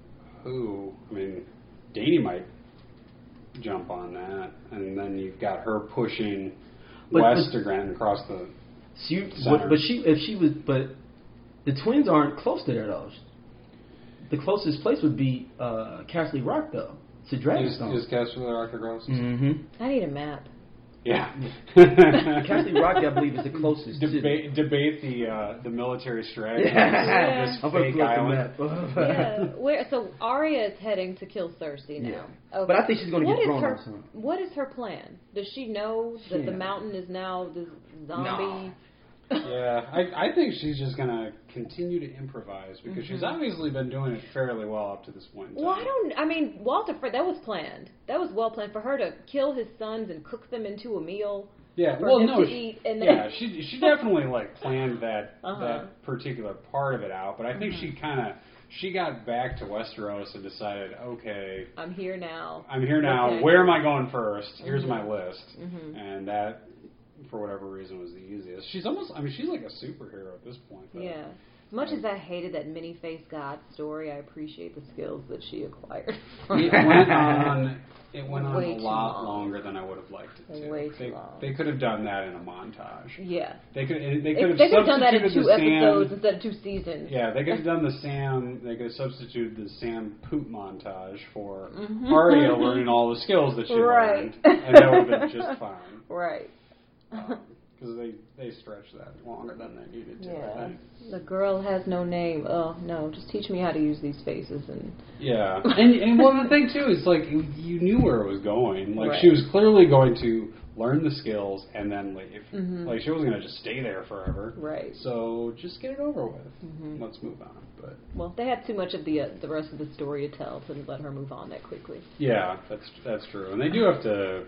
who? I mean, Dany might jump on that, and then you've got her pushing but, west but, to Grant across the so you, center. But, but she, if she was, but the twins aren't close to there though. The closest place would be uh, Castle Rock, though. To Dragonstone. Is, is Castle Rock the closest? Mm-hmm. I need a map. Yeah. Castle Rock, I believe, is the closest. Debate, debate the uh, the military strategy. Yeah. Of this I'm fake island. Yeah. Where, so Arya is heading to kill Cersei now. Yeah. Okay. But I think she's going to What get is thrown her, or something. What is her plan? Does she know that Yeah. the mountain is now this zombie? Yeah, I, I think she's just going to continue to improvise, because Mm-hmm. she's obviously been doing it fairly well up to this point in time. Well, I don't. I mean, Walter Frey. That was planned. That was well planned for her to kill his sons and cook them into a meal. Yeah, for well, him no, to she, eat, and then yeah, she she definitely like planned that Uh-huh. that particular part of it out, but I think Mhm. she kind of she got back to Westeros and decided, okay, I'm here now. I'm here now. Okay. Where am I going first? Here's Mhm. my list, Mhm. and that, for whatever reason, was the easiest. She's almost, I mean, she's like a superhero at this point. Though. Yeah. As much as I hated that many-faced God story, I appreciate the skills that she acquired. It went on. It went on Way a too lot long. longer than I would have liked it to. Way too they, long. They could have done that in a montage. Yeah. They could. They If could have they could have done that in substituted two the Sam- episodes instead of two seasons. Yeah, they could have done the Sam. They could have substituted the Sam Poot montage for Mhm. Arya learning all the skills that she Right. learned, and that would have been just fine. Right. Because they they stretched that longer than they needed to. I Yeah. think. The girl has no name. Oh, no. Just teach me how to use these faces. And Yeah, and and well, the thing too is like you, you knew where it was going. Like Right. she was clearly going to learn the skills and then leave. Mhm. Like she wasn't going to just stay there forever. Right. So just get it over with. Mhm. Let's move on. But Well, they had too much of the uh, the rest of the story to tell to let her move on that quickly. yeah, that's that's true. And they do have to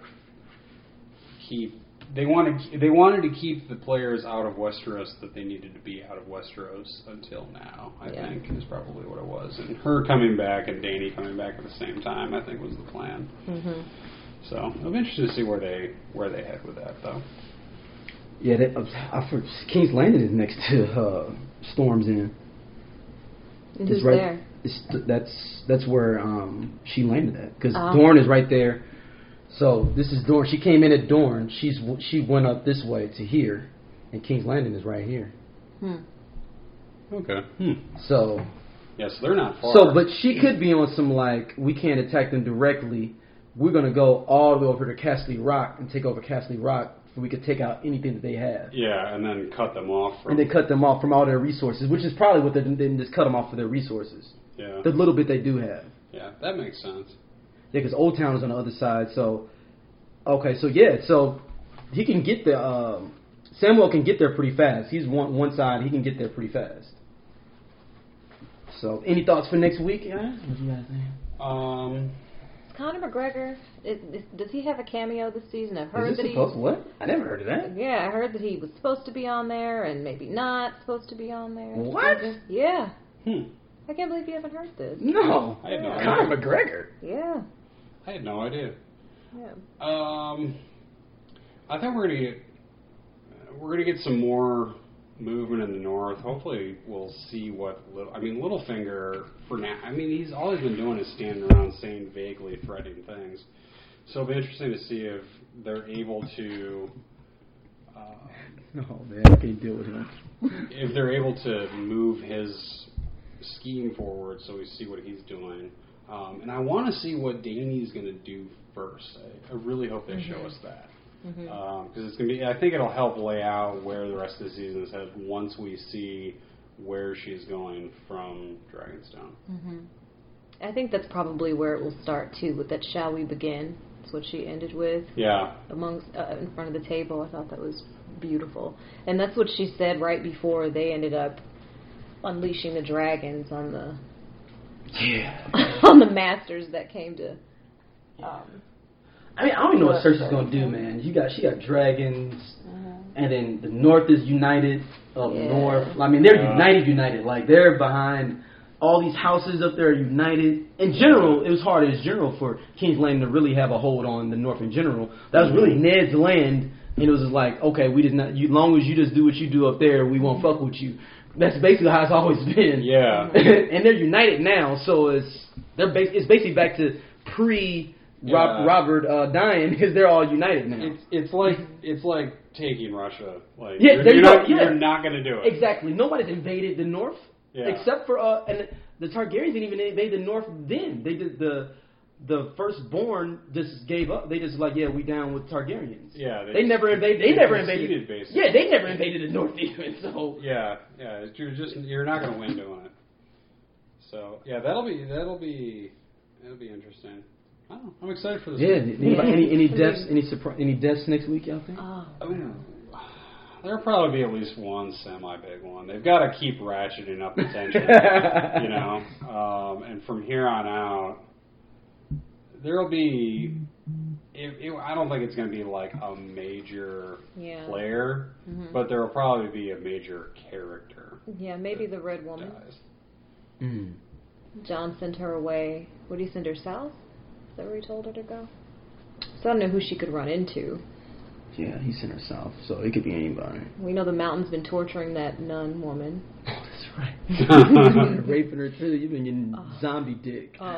keep. They wanted they wanted to keep the players out of Westeros that they needed to be out of Westeros until now. I Yeah. think is probably what it was. And her coming back and Dany coming back at the same time, I think, was the plan. Mm-hmm. So I'm interested to see where they where they head with that, though. Yeah, that, uh, I, for, King's Landing is next to uh, Storm's End. And It's who's right, there? It's, that's that's where um, she landed at, because Oh. Dorne is right there. So this is Dorne. She came in at Dorne. She's she went up this way to here, and King's Landing is right here. Hmm. Okay. Hmm. So Yes, they're not far. so, but she could be on some like, we can't attack them directly. We're gonna go all the way over to Castle Rock and take over Castle Rock, so we could take out anything that they have. Yeah, and then cut them off from. And then cut them off from all their resources, which is probably what they then just cut them off for their resources. Yeah. The little bit they do have. Yeah, that makes sense. Yeah, because Old Town is on the other side. So, okay, so yeah, so he can get there. Um, Samuel can get there pretty fast. He's one one side. He can get there pretty fast. So, any thoughts for next week? Yeah, what you guys think? Um. Is Conor McGregor, is, is, does he have a cameo this season? I've heard Is that this he. supposed? What? I never heard of that. Yeah, I heard that he was supposed to be on there and maybe not supposed to be on there. What? Yeah. Hmm. I can't believe you haven't heard this. No, I had no Yeah. idea. Conor McGregor. Yeah. I had no idea. Yeah. Um, I think we're gonna get we're gonna get some more movement in the north. Hopefully, we'll see what. Little, I mean, Littlefinger for now. I mean, he's all he's been doing is standing around saying vaguely threatening things. So it'll be interesting to see if they're able to. Uh, No, man, I can't deal with him. if they're able to move his scheme forward, so we see what he's doing. Um, and I want to see what Dany's going to do first. I, I really hope they show us that. Mm-hmm. Because it's going to be, I think it'll help lay out where the rest of the season is headed once we see where she's going from Dragonstone. Mm-hmm. I think that's probably where it will start too, with that "Shall we begin?" That's what she ended with. Yeah. Amongst uh, in front of the table. I thought that was beautiful, and that's what she said right before they ended up unleashing the dragons on the Yeah. on the masters that came to. Um, I mean, I don't even know what Cersei's gonna do, man. You got she got dragons, uh-huh. and then the North is united of Yeah. North. I mean, they're Yeah. united, united. Like they're behind all these houses up there are united. In general, it was hard as general for King's Landing to really have a hold on the North in general. That was really Ned's land, and it was just like, okay, we just not. You, long as you just do what you do up there, we won't fuck with you. That's basically how it's always been. Yeah. And they're united now, so it's they're bas- it's basically back to pre Rob, Yeah. Robert uh, dying because they're all united now. It's it's like it's like taking Russia. Like Yeah, you're, there you you're go, not yeah. you're not gonna do it. Exactly. Nobody's invaded the North Yeah. except for uh, and the Targaryens didn't even invade the North. Then they did the the firstborn just gave up. They just like yeah, we down with Targaryens. Yeah, They, never invaded. They, they never conceded, invaded. basically. Yeah, they never invaded the North even. So Yeah, yeah. You're just you're not gonna win doing it. So yeah, that'll be that'll be that'll be interesting. I don't know. I'm excited for this. yeah. one. Anybody, any any deaths? Any surprise? Any deaths next week? Y'all think? Oh, Ooh. There'll probably be at least one semi-big one. They've got to keep ratcheting up the tension, you know. Um, and from here on out, there'll be. It, it, I don't think it's going to be like a major Yeah. player, Mhm. but there will probably be a major character. yeah, maybe the Red Woman. Dies. Mm. John sent her away. Would he send her south? Is that where he told her to go? So I don't know who she could run into. Yeah, he sent her south, so it could be anybody. We know the mountain's been torturing that nun woman. Oh, that's right. Raping her too. You've been getting Oh. zombie dick. Oh.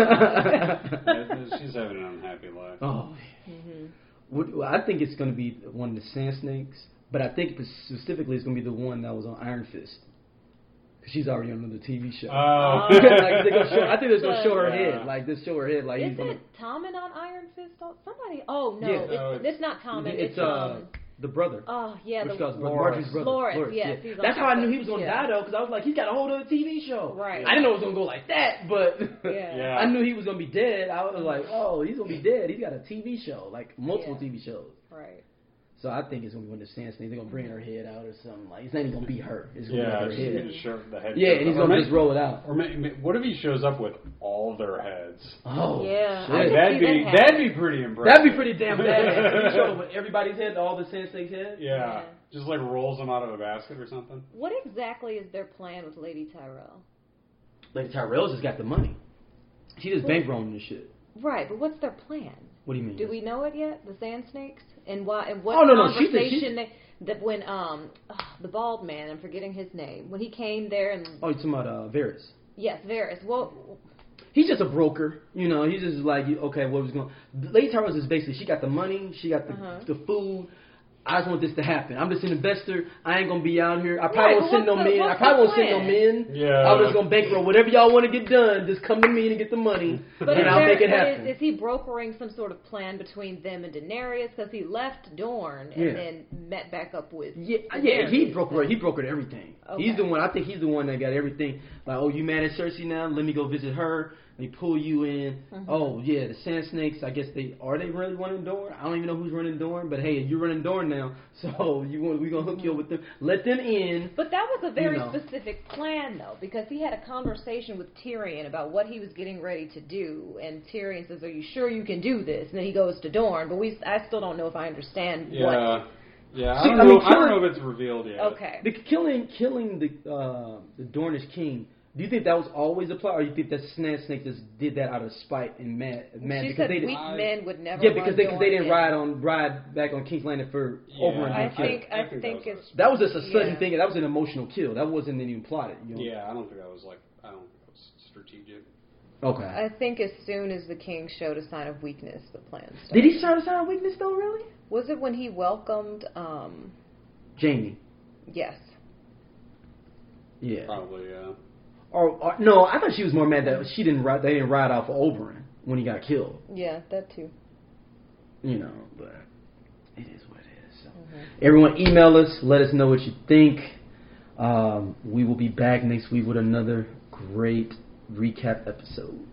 Yeah, she's having an unhappy life. Oh. hmm What, well, I think it's going to be one of the Sand Snakes, but I think specifically it's going to be the one that was on Iron Fist. Because she's already on another T V show. Oh. like, they gonna show, I think they're going to show her Yeah. head. Like, just show her head. Like, he's Is gonna, it Tommen on Iron Fist? Oh, somebody. Oh no, Yeah. it's, No, it's, it's- not Tommen. it's It's, uh, um. the brother. Oh yeah, Which the guy's brother? Loras. Marjorie's brother. Loras, yes, yeah. he's on That's how I knew Iron he was going to Fist, die, yeah. though, because I was like, he's got a hold of a T V show. Right. I didn't know it was going to go like that, but Yeah. Yeah. I knew he was going to be dead. I was like, oh, he's going to be dead. He's got a T V show, like multiple Yeah. T V shows. Right. So I think it's going to be one of the Sand Snakes. They're going to bring her head out or something. Like, it's not even going to be her. It's going to Yeah, be she's her going head. to show the head. Yeah, and he's Or going to may- just roll it out. Or may, may, what if he shows up with all their heads? Oh, Yeah, shit. I can That'd see be that that'd happening. be pretty impressive. That'd be pretty damn bad. He showed up with everybody's head, all the Sand Snakes' head. Yeah. Yeah. Just like rolls them out of a basket or something. What exactly is their plan with Lady Tyrell? Like, Tyrell's just got the money. She just bankrolling this shit. Right, but what's their plan? What do you mean? Do we know it yet? The Sand Snakes and why? And what Oh, no, no, she's the- conversation they that when um ugh, the bald man, I'm forgetting his name, when he came there and Oh, you're talking about uh, Varys. yes, Varys. Well, He's just a broker, you know. He's just like, okay, what was going? Lady Tyrell is basically she got the money, she got the, Uh-huh. the food. I just want this to happen. I'm just an investor. I ain't gonna be out here. I probably Right, won't but send no what's the- men. I what's probably the won't send no plan? men. Yeah. I'm just gonna bankroll whatever y'all want to get done. Just come to me and get the money, but and is I'll there, make it but happen. Is, is he brokering some sort of plan between them and Daenerys? Because he left Dorne and Yeah. then met back up with Yeah, yeah, he Daenerys. brokered. He brokered everything. Okay. He's the one. I think he's the one that got everything. Like, oh, you mad at Cersei now? Let me go visit her. They pull you in. Mhm. Oh yeah, the Sand Snakes. I guess they are they really running Dorne? I don't even know who's running Dorne, but hey, you're running Dorne now, so you want we gonna hook you up with them. Let them in. But that was a very You know. specific plan, though, because he had a conversation with Tyrion about what he was getting ready to do, and Tyrion says, "Are you sure you can do this?" And then he goes to Dorne, but we, I still don't know if I understand Yeah. what. Yeah. I See, don't I know. mean, I don't killing- know if it's revealed yet. Okay. The killing killing the uh, the Dornish king. Do you think that was always a plot, or you think that Sand Snake just did that out of spite and mad? mad She because said they didn't, weak I- men would never. yeah, run because they cause they Dorne didn't in. ride on ride back on King's Landing for Yeah, over and I being killed. think I I think think that was it's That was just a sudden Yeah. thing. That was an emotional kill. That wasn't even plotted. You know? Yeah, I don't think that was like. I don't think it was strategic. Okay. I think as soon as the king showed a sign of weakness, the plan started. Did he start a sign of weakness though? Really? Was it when he welcomed? um Jamie. Yes. Yeah. Probably. Yeah. Or, or no, I thought she was more mad that she didn't ride. They didn't ride off of Oberyn when he got killed. Yeah, that too. You know, but it is what it is. So. Mhm. Everyone, email us. Let us know what you think. Um, we will be back next week with another great recap episode.